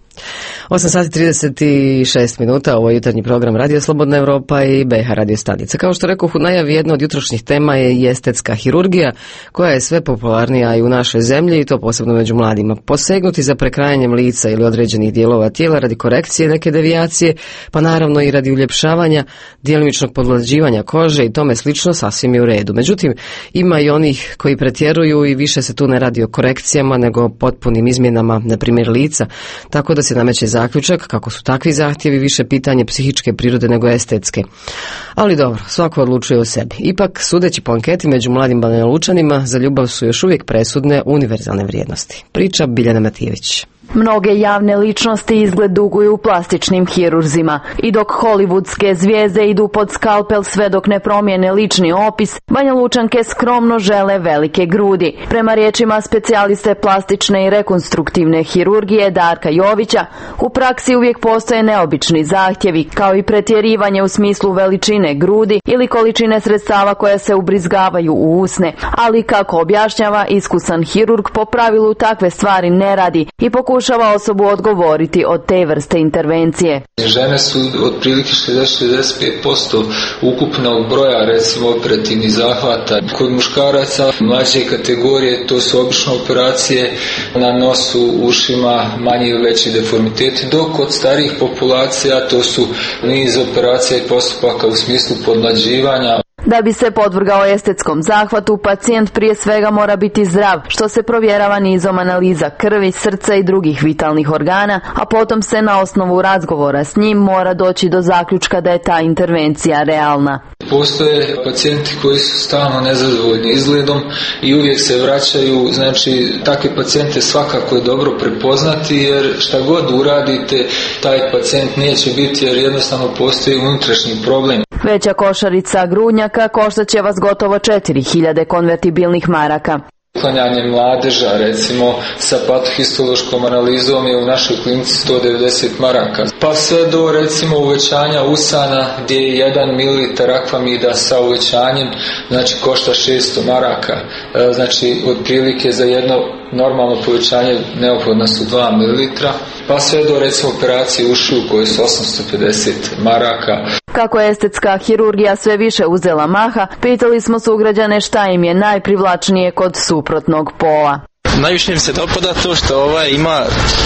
osam sati trideset šest minuta, ovo je jutarnji program Radio Slobodna Evropa i B H radio stanica. Kao što rekoh u najavi, jedna od jutrošnjih tema je i estetska hirurgija, koja je sve popularnija i u našoj zemlji i to posebno među mladima. Posegnuti za prekrajanjem lica ili određenih dijelova tijela radi korekcije neke devijacije, pa naravno i radi uljepšavanja, djelomičnog podlađivanja kože i tome slično, sasvim je u redu. Međutim, ima i onih koji pretjeruju i više se tu ne radi o korekcijama nego o potpunim izmjenama, na primjer lica, tako da se nameće zaključak kako su takvi zahtjevi više pitanje psihičke prirode nego estetske. Ali dobro, svako odlučuje o sebi. Ipak, sudeći po anketi među mladim Banja Lučanima, za ljubav su još uvijek presudne univerzalne vrijednosti. Priča Biljana Matijević. Mnoge javne ličnosti izgled duguju plastičnim hirurzima i dok hollywoodske zvijezde idu pod skalpel sve dok ne promijene lični opis, Banja Lučanke skromno žele velike grudi. Prema riječima specijaliste plastične i rekonstruktivne hirurgije Darka Jovića, u praksi uvijek postoje neobični zahtjevi, kao i pretjerivanje u smislu veličine grudi ili količine sredstava koja se ubrizgavaju u usne, ali kako objašnjava iskusan hirurg, po pravilu takve stvari ne radi i pokušava pokušava osobu odgovoriti od te vrste intervencije. Žene su otprilike šezdeset do šezdeset pet posto ukupnog broja recimo operativnih zahvata. Kod muškaraca mlađe kategorije to su obično operacije na nosu, ušima, manji ili veći deformiteti, dok kod starijih populacija to su niz operacija i postupaka u smislu podmlađivanja. Da bi se podvrgao estetskom zahvatu, pacijent prije svega mora biti zdrav, što se provjerava nizom analiza krvi, srca i drugih vitalnih organa, a potom se na osnovu razgovora s njim mora doći do zaključka da je ta intervencija realna. Postoje pacijenti koji su stalno nezadovoljni izgledom i uvijek se vraćaju, znači takve pacijente svakako je dobro prepoznati jer šta god uradite, taj pacijent neće biti jer jednostavno postoji unutrašnji problem. Veća košarica grudnjaka koštat će vas gotovo četiri hiljade konvertibilnih maraka. Uklanjanje mladeža, recimo, sa patohistološkom analizom je u našoj klinici sto devedeset maraka. Pa sve do, recimo, uvećanja usana gdje je jedan mililitar akvamida sa uvećanjem, znači, košta šesto maraka. Znači, otprilike za jedno normalno povećanje neophodna su dva mililitra. Pa sve do, recimo, operacije ušiju koje su osamsto pedeset maraka. Kako je estetska hirurgija sve više uzela maha, pitali smo sugrađane šta im je najprivlačnije kod suprotnog pola. Najviše mi se dopada to što ovaj ima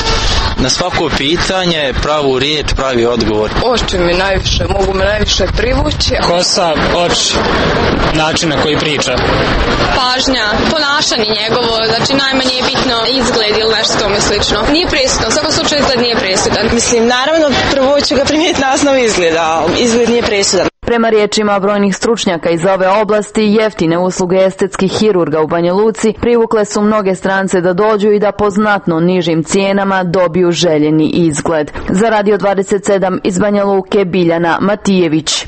na svako pitanje pravu riječ, pravi odgovor. Oči mi najviše, mogu me najviše privući. Kosa, oči, način na koji priča. Pažnja, ponašanje njegovo, znači najmanje je bitno izgled ili nešto tome slično. Nije presudan, u svakom slučaju izgled nije presudan. Mislim, naravno, prvo ću ga primijeti na osnovu izgleda, a izgled nije presudan. Prema riječima brojnih stručnjaka iz ove oblasti, jeftine usluge estetskih hirurga u Banja Luci privukle su mnoge strance da dođu i da po znatno nižim cijenama dobiju željeni izgled. Za Radio dvadeset sedam iz Banja Luke, Biljana Matijević.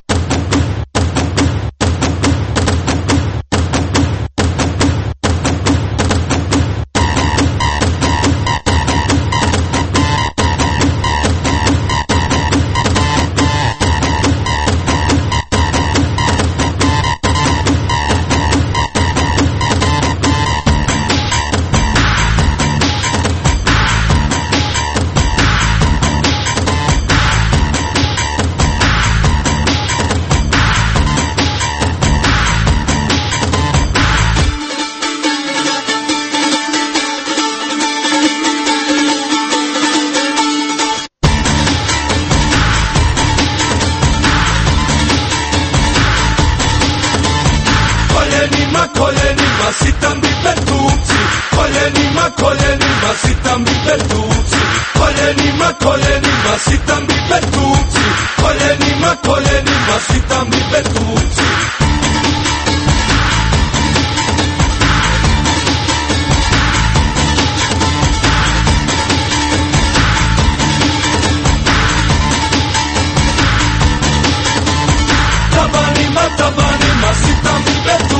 Tabanima, tabanima, sitam betuci.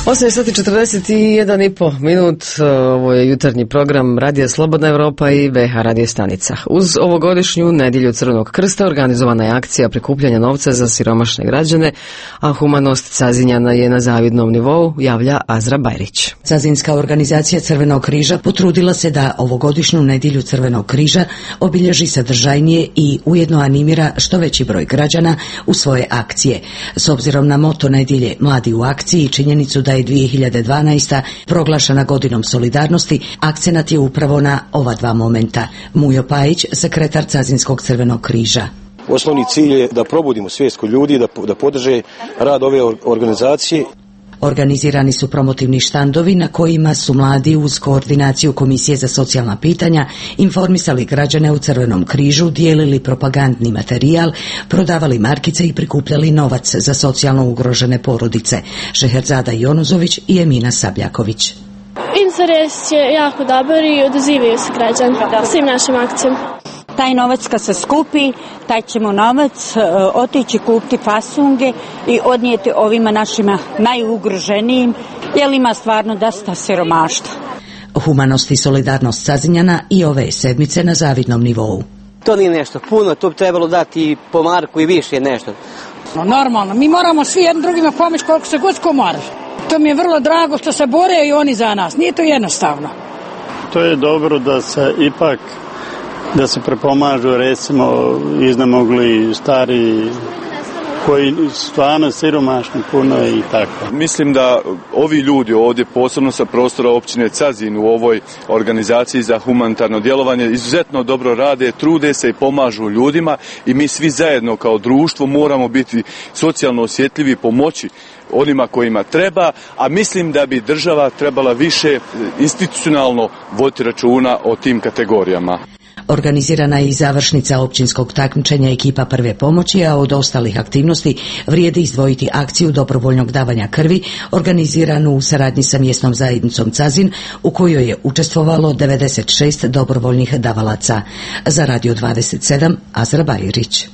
osam sati četrdeset jedan i po minut, ovo je jutarnji program Radija Slobodna Evropa i B H radio stanica. Uz ovogodišnju nedjelju Crvenog krsta organizovana je akcija prikupljanja novca za siromašne građane, a humanost Cazinjana je na zavidnom nivou, javlja Azra Bajrić. Cazinska organizacija Crvenog križa potrudila se da ovogodišnju nedjelju Crvenog križa obilježi sadržajnije i ujedno animira što veći broj građana u svoje akcije. S obzirom na moto nedjelje Mladi u akciji i činjenicu da je dvije hiljade dvanaesta. proglašena godinom solidarnosti, akcenat je upravo na ova dva momenta. Mujo Pajić, sekretar Cazinskog Crvenog križa. Osnovni cilj je da probudimo svijest kod ljudi, da, da podrže rad ove organizacije. Organizirani su promotivni štandovi na kojima su mladi uz koordinaciju Komisije za socijalna pitanja informisali građane u Crvenom križu, dijelili propagandni materijal, prodavali markice i prikupljali novac za socijalno ugrožene porodice. Šeherzada Jonuzović i Emina Sabljaković. Interes je jako dobar i odazivaju se građani svim našim akcijama. Taj novac kad se skupi, taj ćemo novac uh, otići kupiti fasunge i odnijeti ovima našima najugroženijim, jer ima stvarno dosta siromaštva. Humanost i solidarnost Cazinjana i ove sedmice na zavidnom nivou. To nije nešto puno, to bi trebalo dati po marku i više nešto. No, normalno, mi moramo svi jednim drugima pomoći koliko se god ko može. To mi je vrlo drago što se bore i oni za nas, nije to jednostavno. To je dobro da se ipak da se prepomažu recimo iznemogli stari koji stvarno siromašni puno i tako. Mislim da ovi ljudi ovdje, posebno sa prostora općine Cazin u ovoj organizaciji za humanitarno djelovanje, izuzetno dobro rade, trude se i pomažu ljudima i mi svi zajedno kao društvo moramo biti socijalno osjetljivi, pomoći onima kojima treba, a mislim da bi država trebala više institucionalno voditi računa o tim kategorijama. Organizirana je i završnica općinskog takmičenja ekipa prve pomoći, a od ostalih aktivnosti vrijedi izdvojiti akciju dobrovoljnog davanja krvi, organiziranu u saradnji sa mjesnom zajednicom Cazin, u kojoj je učestvovalo devedeset šest dobrovoljnih davalaca. Za Radio dvadeset sedam, Azra Bajrić.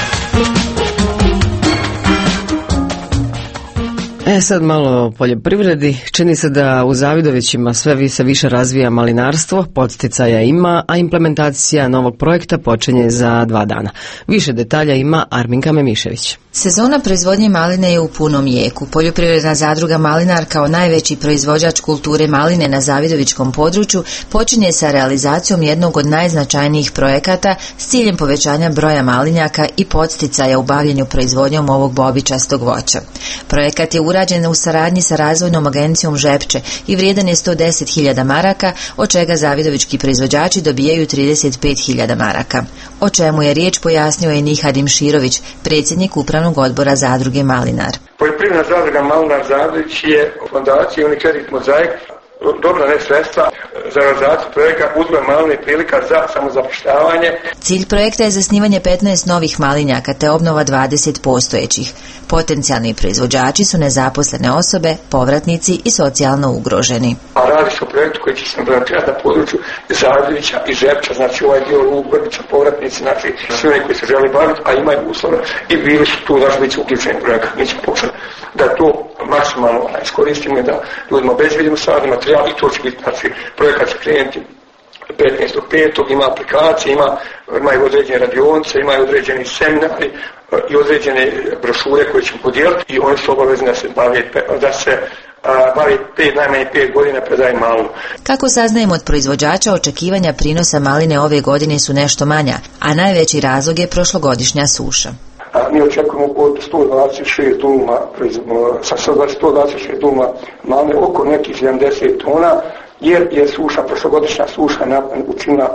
E sad malo o poljoprivredi. Čini se da u Zavidovićima sve se više razvija malinarstvo, podsticaja ima, a implementacija novog projekta počinje za dva dana. Više detalja ima Arminka Memišević. Sezona proizvodnje maline je u punom jeku. Poljoprivredna zadruga Malinar kao najveći proizvođač kulture maline na Zavidovićkom području počinje sa realizacijom jednog od najznačajnijih projekata s ciljem povećanja broja malinjaka i podsticaja u bavljenju proizvodnjom ovog bobičastog voća. Projekat je urađen u saradnji sa razvojnom agencijom Žepče i vrijedan je sto deset hiljada maraka, od čega zavidovički proizvođači dobijaju trideset pet hiljada maraka. O čemu je riječ pojasnio je Nihad Imširović, predsjednik upravnog odbora zadruge Malinar. Poljoprivredna zadruga Malinar Zavidović je fondacija Unikredit Mozaik dobra ne sredstva za realizaciju projekta uzgoj maline prilika za samozapošljavanje. Cilj projekta je zasnivanje petnaest novih malinjaka te obnova dvadeset postojećih. Potencijalni proizvođači su nezaposlene osobe, povratnici i socijalno ugroženi. A radi se o projektu koji će se implementirati na području Zavidovića i Žepča, znači ovaj dio Lugorbića, povratnici, znači svi oni koji se želi baviti, a imaju uslove i bili su tu, znači bit će uključeni projekat. Mi ćemo početi da to maksimalno iskoristimo i da ljudima obezbijedimo sadni materijal i to će biti, znači projekat će krenuti petnaestog petog ima aplikacije, ima, imaju određene radionice, imaju određeni seminari i određene brošure koje ćemo podijeliti i oni su obavezni da se bave, da se bavi pet, najmanje pet godina predaje malinu. Kako saznajemo od proizvođača, očekivanja prinosa maline ove godine su nešto manja, a najveći razlog je prošlogodišnja suša. A mi očekujemo od sto dvadeset šest duma, sa sto dvadeset šest duma maline oko nekih sedamdeset tona, jer je suša, prošlogodišnja suša učinila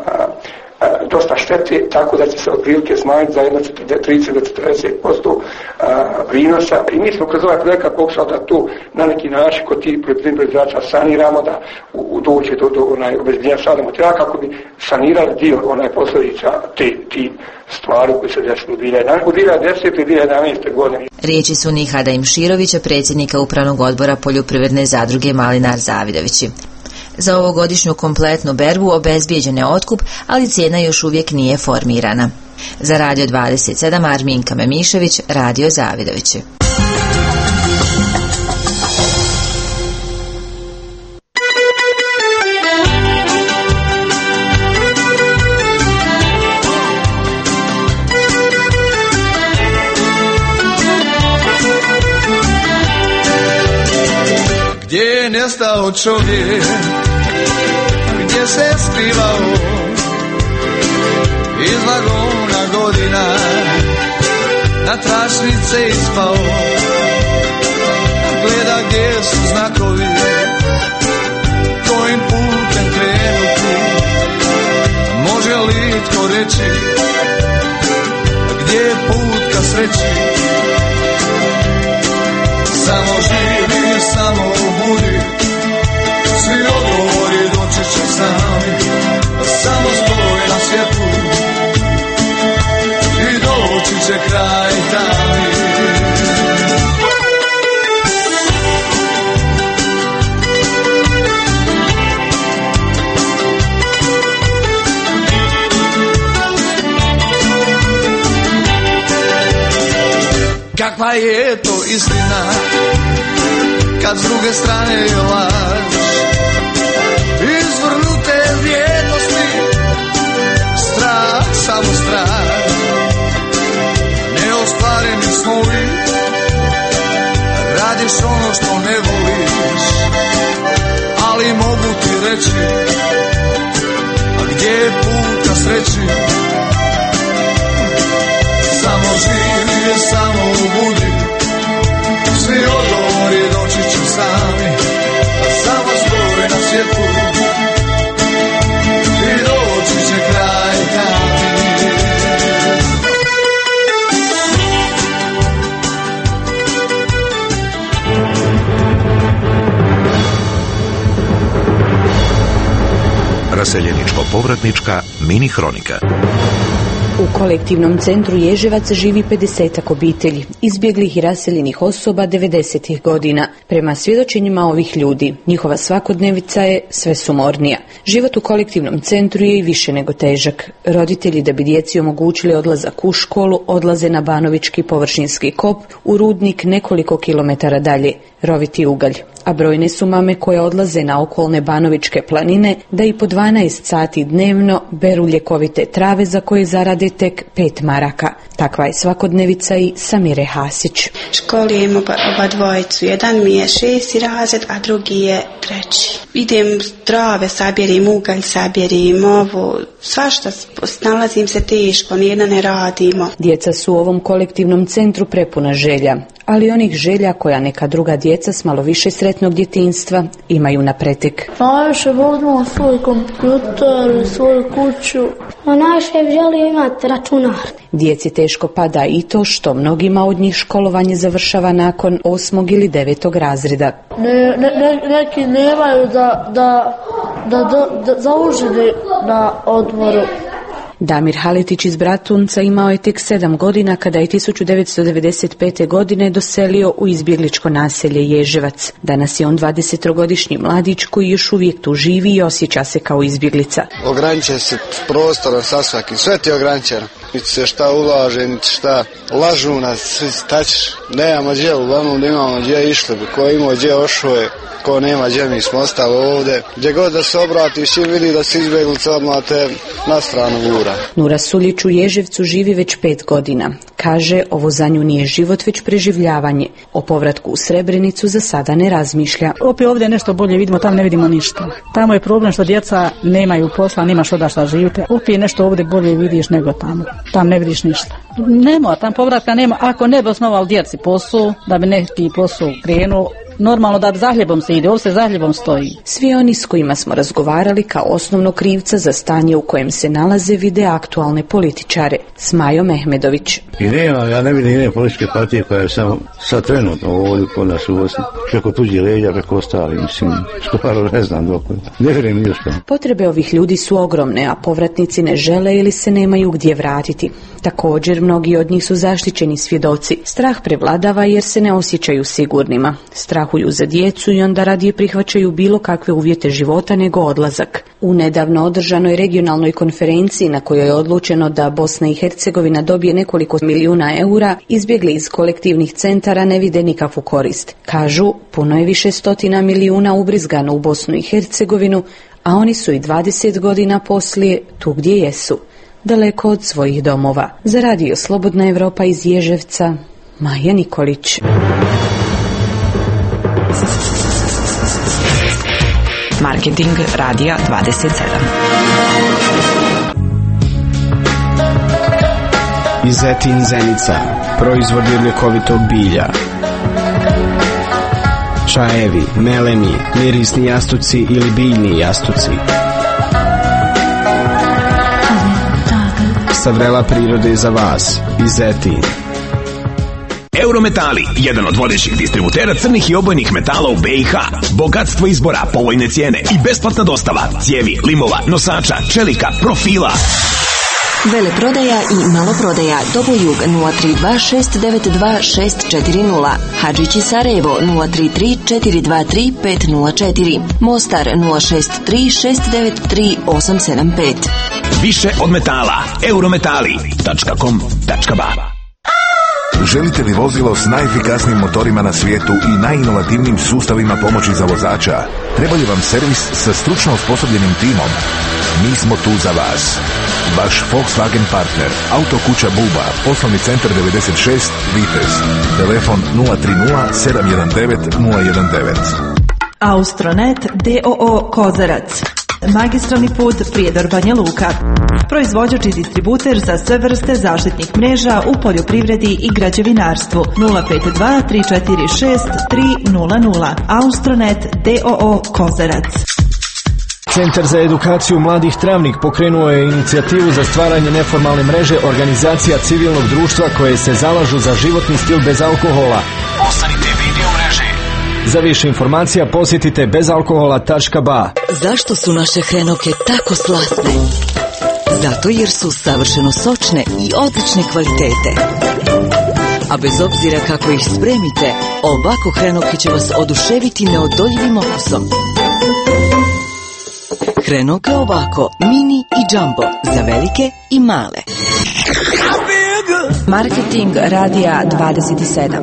dosta štete, tako da će se otprilike smanjiti za trideset do četrdeset posto prinosa. I mi smo kroz ovaj projekat pokušali da to na neki način kod tih poljoprivrednih proizvođača saniramo, da dođe do, do onaj obezbijenja sadnog materijala kako bi sanirali dio onaj posljedica te, ti stvari koje se desilo u dvije hiljade desete i dvije hiljade jedanaeste godine. Riječi su Nihada Imširovića, predsjednika upravnog odbora poljoprivredne zadruge Malinar Zavidovići. Za ovogodišnju kompletnu berbu obezbijeđen je otkup, ali cijena još uvijek nije formirana. Za Radio dvadeset sedam Arminka Memišević, Radio Zavidovići. je nestao čovjek, gdje se skrivao iz vagona godina, na tračnice ispao, gleda gdje su znakovi, kojim putem krenuti, može li tko reći, gdje je put ka sreći. Samo živi, samo budi, svi odgovori doći će sami, samo stoj na svjetlu i doći će kraj tami. Kakva je to istina, kad s druge strane je laž, izvrnute vrijednosti, strah, samo strah, neostvareni snovi, radiš ono što ne voliš, ali mogu ti reći, a gdje je put ka sreći. Samo živi, samo budi, svi odgovori doći će sami, samo stoj na svijetu i doći će kraj tami. Raseljeničko-povratnička mini hronika. U kolektivnom centru Ježevac živi pedesetak obitelji, izbjeglih i raseljenih osoba devedesetih godina. Prema svjedočenjima ovih ljudi, njihova svakodnevica je sve sumornija. Život u kolektivnom centru je i više nego težak. Roditelji, da bi djeci omogućili odlazak u školu, odlaze na Banovički površinski kop, u rudnik nekoliko kilometara dalje, roviti ugalj. A brojne su mame koje odlaze na okolne Banovičke planine da i po dvanaest sati dnevno beru ljekovite trave za koje zarade tek pet maraka. Takva je svakodnevica i Samire Hasić. Školujem oba dvojicu. Jedan mi je šesti razred, a drugi je treći. Idem trave, sabjerim ugalj, sabjerim ovo, svašta, snalazim se teško, nijedna ne radimo. Djeca su u ovom kolektivnom centru prepuna želja, ali onih želja koja neka druga djeca s malo više sretnog djetinjstva imaju na pretek. Najviše volimo svoj kompjuter, svoju kuću, a najviše želim imati računar. Djeci teško pada i to što mnogima od njih školovanje završava nakon osmog ili devetog razreda. Ne, ne, ne, neki nemaju da, da, da, da, da zaužili na odmoru. Damir Haletić iz Bratunca imao je tek sedam godina kada je tisuću devetsto devedeset pete. godine doselio u izbjegličko naselje Ježevac. Danas je on dvadesetogodišnji mladić koji još uvijek tu živi i osjeća se kao izbjeglica. Ograničuje se prostor sa svakim, sve ti je ograničeno. Niti se šta ulaže, niti šta lažu nas, svi tačiš. Nemamo gdje, uglavnom da imamo gdje išli, ko imao gdje ošao je, ko nema gdje, mi smo ostali ovdje. Gdje god da se obrati, čim vidi da se izbjeglica odmah te na stranu gura. Nura Suljić u Ježevcu živi već pet godina. Kaže, ovo za nju nije život, već preživljavanje. O povratku u Srebrenicu za sada ne razmišlja. Opet ovdje nešto bolje vidimo, tamo ne vidimo ništa. Tamo je problem što djeca nemaju posla, nemaš odašta živite. Opet nešto ovdje bolje vidiš nego tamo. Tam ne vidiš ništa. Nema, tam povratka nema. Ako ne bi osnovali djeci posao, da bi neki posao krenuo, normalno da za hljebom se ide, ovdje se za hljebom stoji. Svi oni s kojima smo razgovarali kao osnovno krivca za stanje u kojem se nalaze vide aktualne političare. Smajo Mehmedović. I nema, ja ne vidim jedne političke partije koja je samo sad trenutno ovdje kod nas u Bosni, preko tuđi leđa, preko ostali, mislim, skoro ne znam dok. Ne vjerujem ni što. Potrebe ovih ljudi su ogromne, a povratnici ne žele ili se nemaju gdje vratiti. Također, mnogi od njih su zaštićeni svjedoci. Strah prevladava jer se ne osjećaju sigurnima. Strahuju za djecu i onda radije prihvaćaju bilo kakve uvjete života nego odlazak. U nedavno održanoj regionalnoj konferenciji na kojoj je odlučeno da Bosna i Hercegovina dobije nekoliko milijuna eura, izbjegli iz kolektivnih centara ne vide nikakvu korist. Kažu, puno je više stotina milijuna ubrizgano u Bosnu i Hercegovinu, a oni su i dvadeset godina poslije tu gdje jesu, daleko od svojih domova. Za radio Slobodna Evropa iz Ježevca, Maja Nikolić. Marketing Radija dvadeset sedam. Izetin Zenica, proizvodi od ljekovitog bilja. Čajevi, melemi, mirisni jastuci ili biljni jastuci. Sa vrela prirode za vas. Izetin. Eurometali, jedan od vodećih distributera crnih i obojnih metala u B i H. Bogatstvo izbora, povoljne cijene i besplatna dostava cijevi, limova, nosača, čelika, profila. Veleprodaja i maloprodaja Dobojug nula tri dva šest devet dva šest četiri nula, Hadžići Sarajevo nula tri tri četiri dva tri pet nula četiri, Mostar nula šest tri šest devet tri osam sedam pet. Više od metala. eurometali tačka com tačka ba. Želite li vozilo s najefikasnijim motorima na svijetu i najinovativnijim sustavima pomoći za vozača? Treba li vam servis sa stručno osposobljenim timom? Mi smo tu za vas. Vaš Volkswagen partner, Autokuća Buba, poslovni centar devedeset šest, Vitez. Telefon nula tri nula sedam jedan devet nula jedan devet. Austronet d o o Kozarac. Magistralni put Prijedor Banja Luka. Proizvođač i distributer za sve vrste zaštitnih mreža u poljoprivredi i građevinarstvu. nula pet dva tri četiri šest tri nula nula. Austronet d o o Kozarac. Centar za edukaciju mladih Travnik pokrenuo je inicijativu za stvaranje neformalne mreže organizacija civilnog društva koje se zalažu za životni stil bez alkohola. Ostanite vidio mreže. Za više informacija posjetite bezalkohola tačka ba. Zašto su naše hrenovke tako slatne? Zato jer su savršeno sočne i odlične kvalitete. A bez obzira kako ih spremite, ovako hrenovke će vas oduševiti neodoljivim okusom. Hrenovke ovako, mini i jumbo, za velike i male. Marketing Radija dvadeset sedam.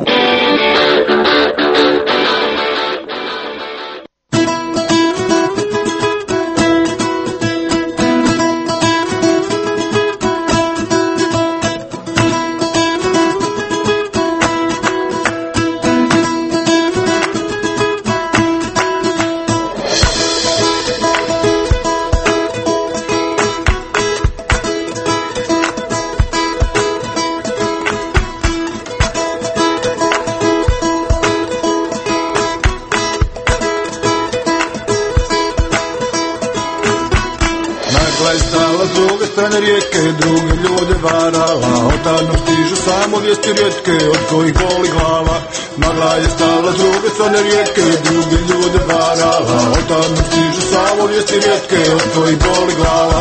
Rijeke, druge ljude varala, otadno stižu samo vijesti rijetke, od kojih boli glava. Magla je stala s druge strane rijeke, druge ljude varala, otadno stižu samo vijesti rijetke, od kojih boli glava.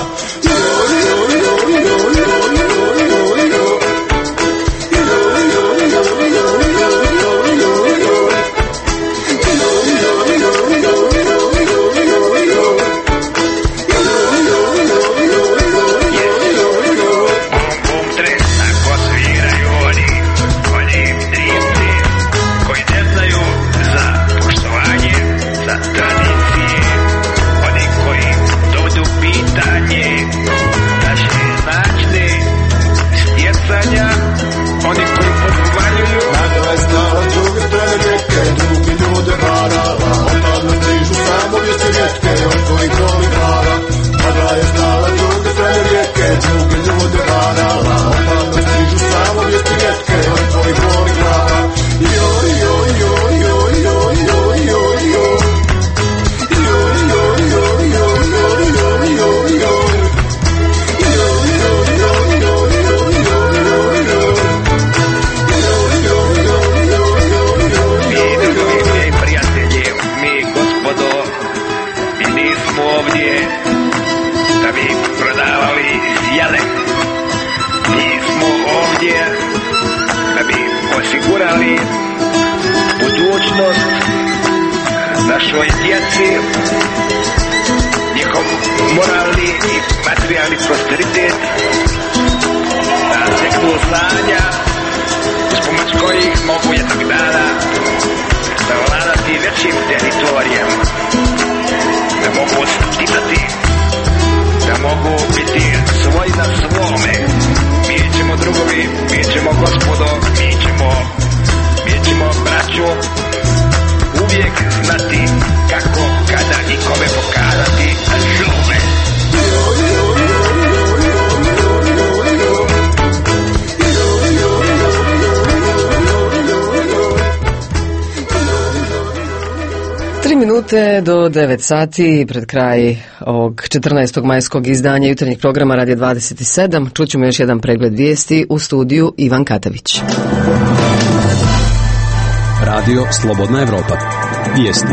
našoj djeci, njihov moralni i materijalni prosperitet, da steknu znanja uz pomoć kojih mogu jednog dana zavladati većim teritorijem, da mogu stizati, da mogu biti svoj na svome. Mi ćemo drugovi, mi ćemo gospodo, mi ćemo, mi ćemo braćo uvijek znati kako, kada i kome pokazati. minute do devet sati, pred kraj ovog četrnaestog majskog izdanja jutarnjeg programa Radio dvadeset sedam. Čućemo još jedan pregled vijesti u studiju Ivan Katavić. Radio Slobodna Evropa. Vijesti.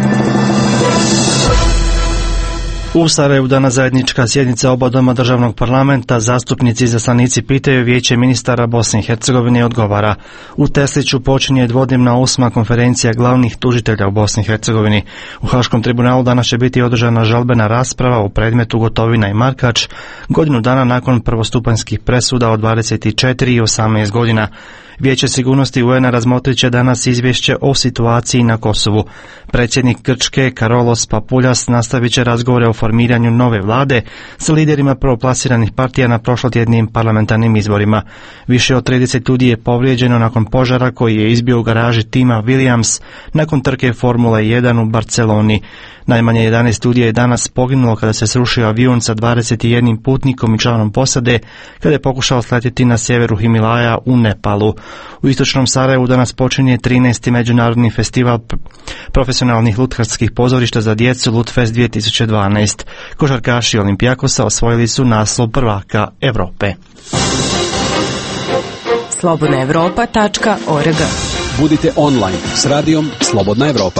U Sarajevu dana zajednička sjednica oba doma državnog parlamenta, zastupnici i izaslanici pitaju, Vijeće ministara Bosne i Hercegovine odgovara. U Tesliću počinje dvodnevna osma konferencija glavnih tužitelja u Bosni i Hercegovini. U Haškom tribunalu danas će biti održana žalbena rasprava u predmetu Gotovina i Markač, godinu dana nakon prvostupanjskih presuda od dvadeset četiri i osamnaest godina. Vijeće sigurnosti U N-a razmotrit će danas izvješće o situaciji na Kosovu. Predsjednik Grčke Karolos Papuljas nastavit će razgovore o formiranju nove vlade sa liderima prvoplasiranih partija na prošlotjednim parlamentarnim izborima. Više od trideset ljudi je povrijeđeno nakon požara koji je izbio u garaži tima Williams nakon trke Formule jedan u Barceloni. Najmanje jedanaest ljudi je danas poginulo kada se srušio avion sa dvadeset jednim putnikom i članom posade kada je pokušao sletjeti na sjeveru Himalaja u Nepalu. U istočnom Sarajevu danas počinje trinaesti međunarodni festival profesionalnih lutkarskih pozorišta za djecu Lutfest dvije tisuće dvanaest. Košarkaši Olimpijakosa osvojili su naslov prvaka Evrope. slobodna evropa tačka org. Budite online s radijom Slobodna Evropa.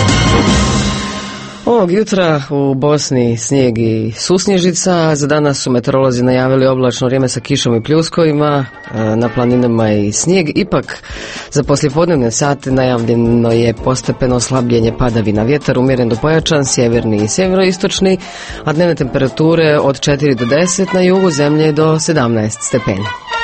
Ovog jutra u Bosni snijeg i susnježica, za danas su meteorolozi najavili oblačno vrijeme sa kišom i pljuskovima, na planinama i snijeg. Ipak za poslijepodnevne sate najavljeno je postepeno oslabljenje padavina, vjetar umjeren do pojačan, sjeverni i sjeveroistočni, a dnevne temperature od četiri do deset, na jugu zemlje do sedamnaest stepeni.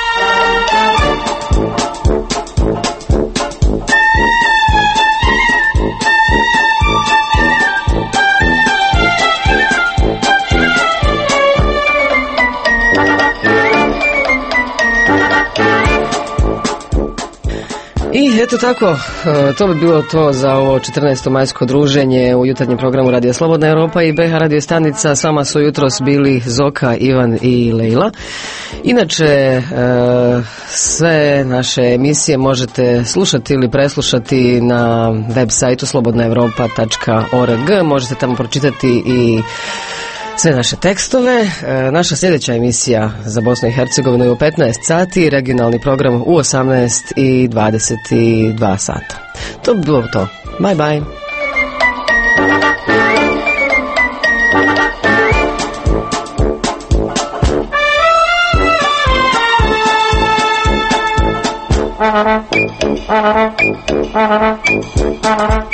I eto tako, to bi bilo to za ovo četrnaesto majsko druženje u jutarnjem programu Radio Slobodna Evropa i B H radio stanica. S vama su jutros bili Zoka, Ivan i Lejla. Inače, sve naše emisije možete slušati ili preslušati na web sajtu slobodna evropa tačka org. Možete tamo pročitati i sve naše tekstove. Naša sljedeća emisija za Bosnu i Hercegovinu je u petnaest sati, regionalni program u osamnaest i dvadeset dva sata. To bi bilo to. Bye bye. Uh-huh.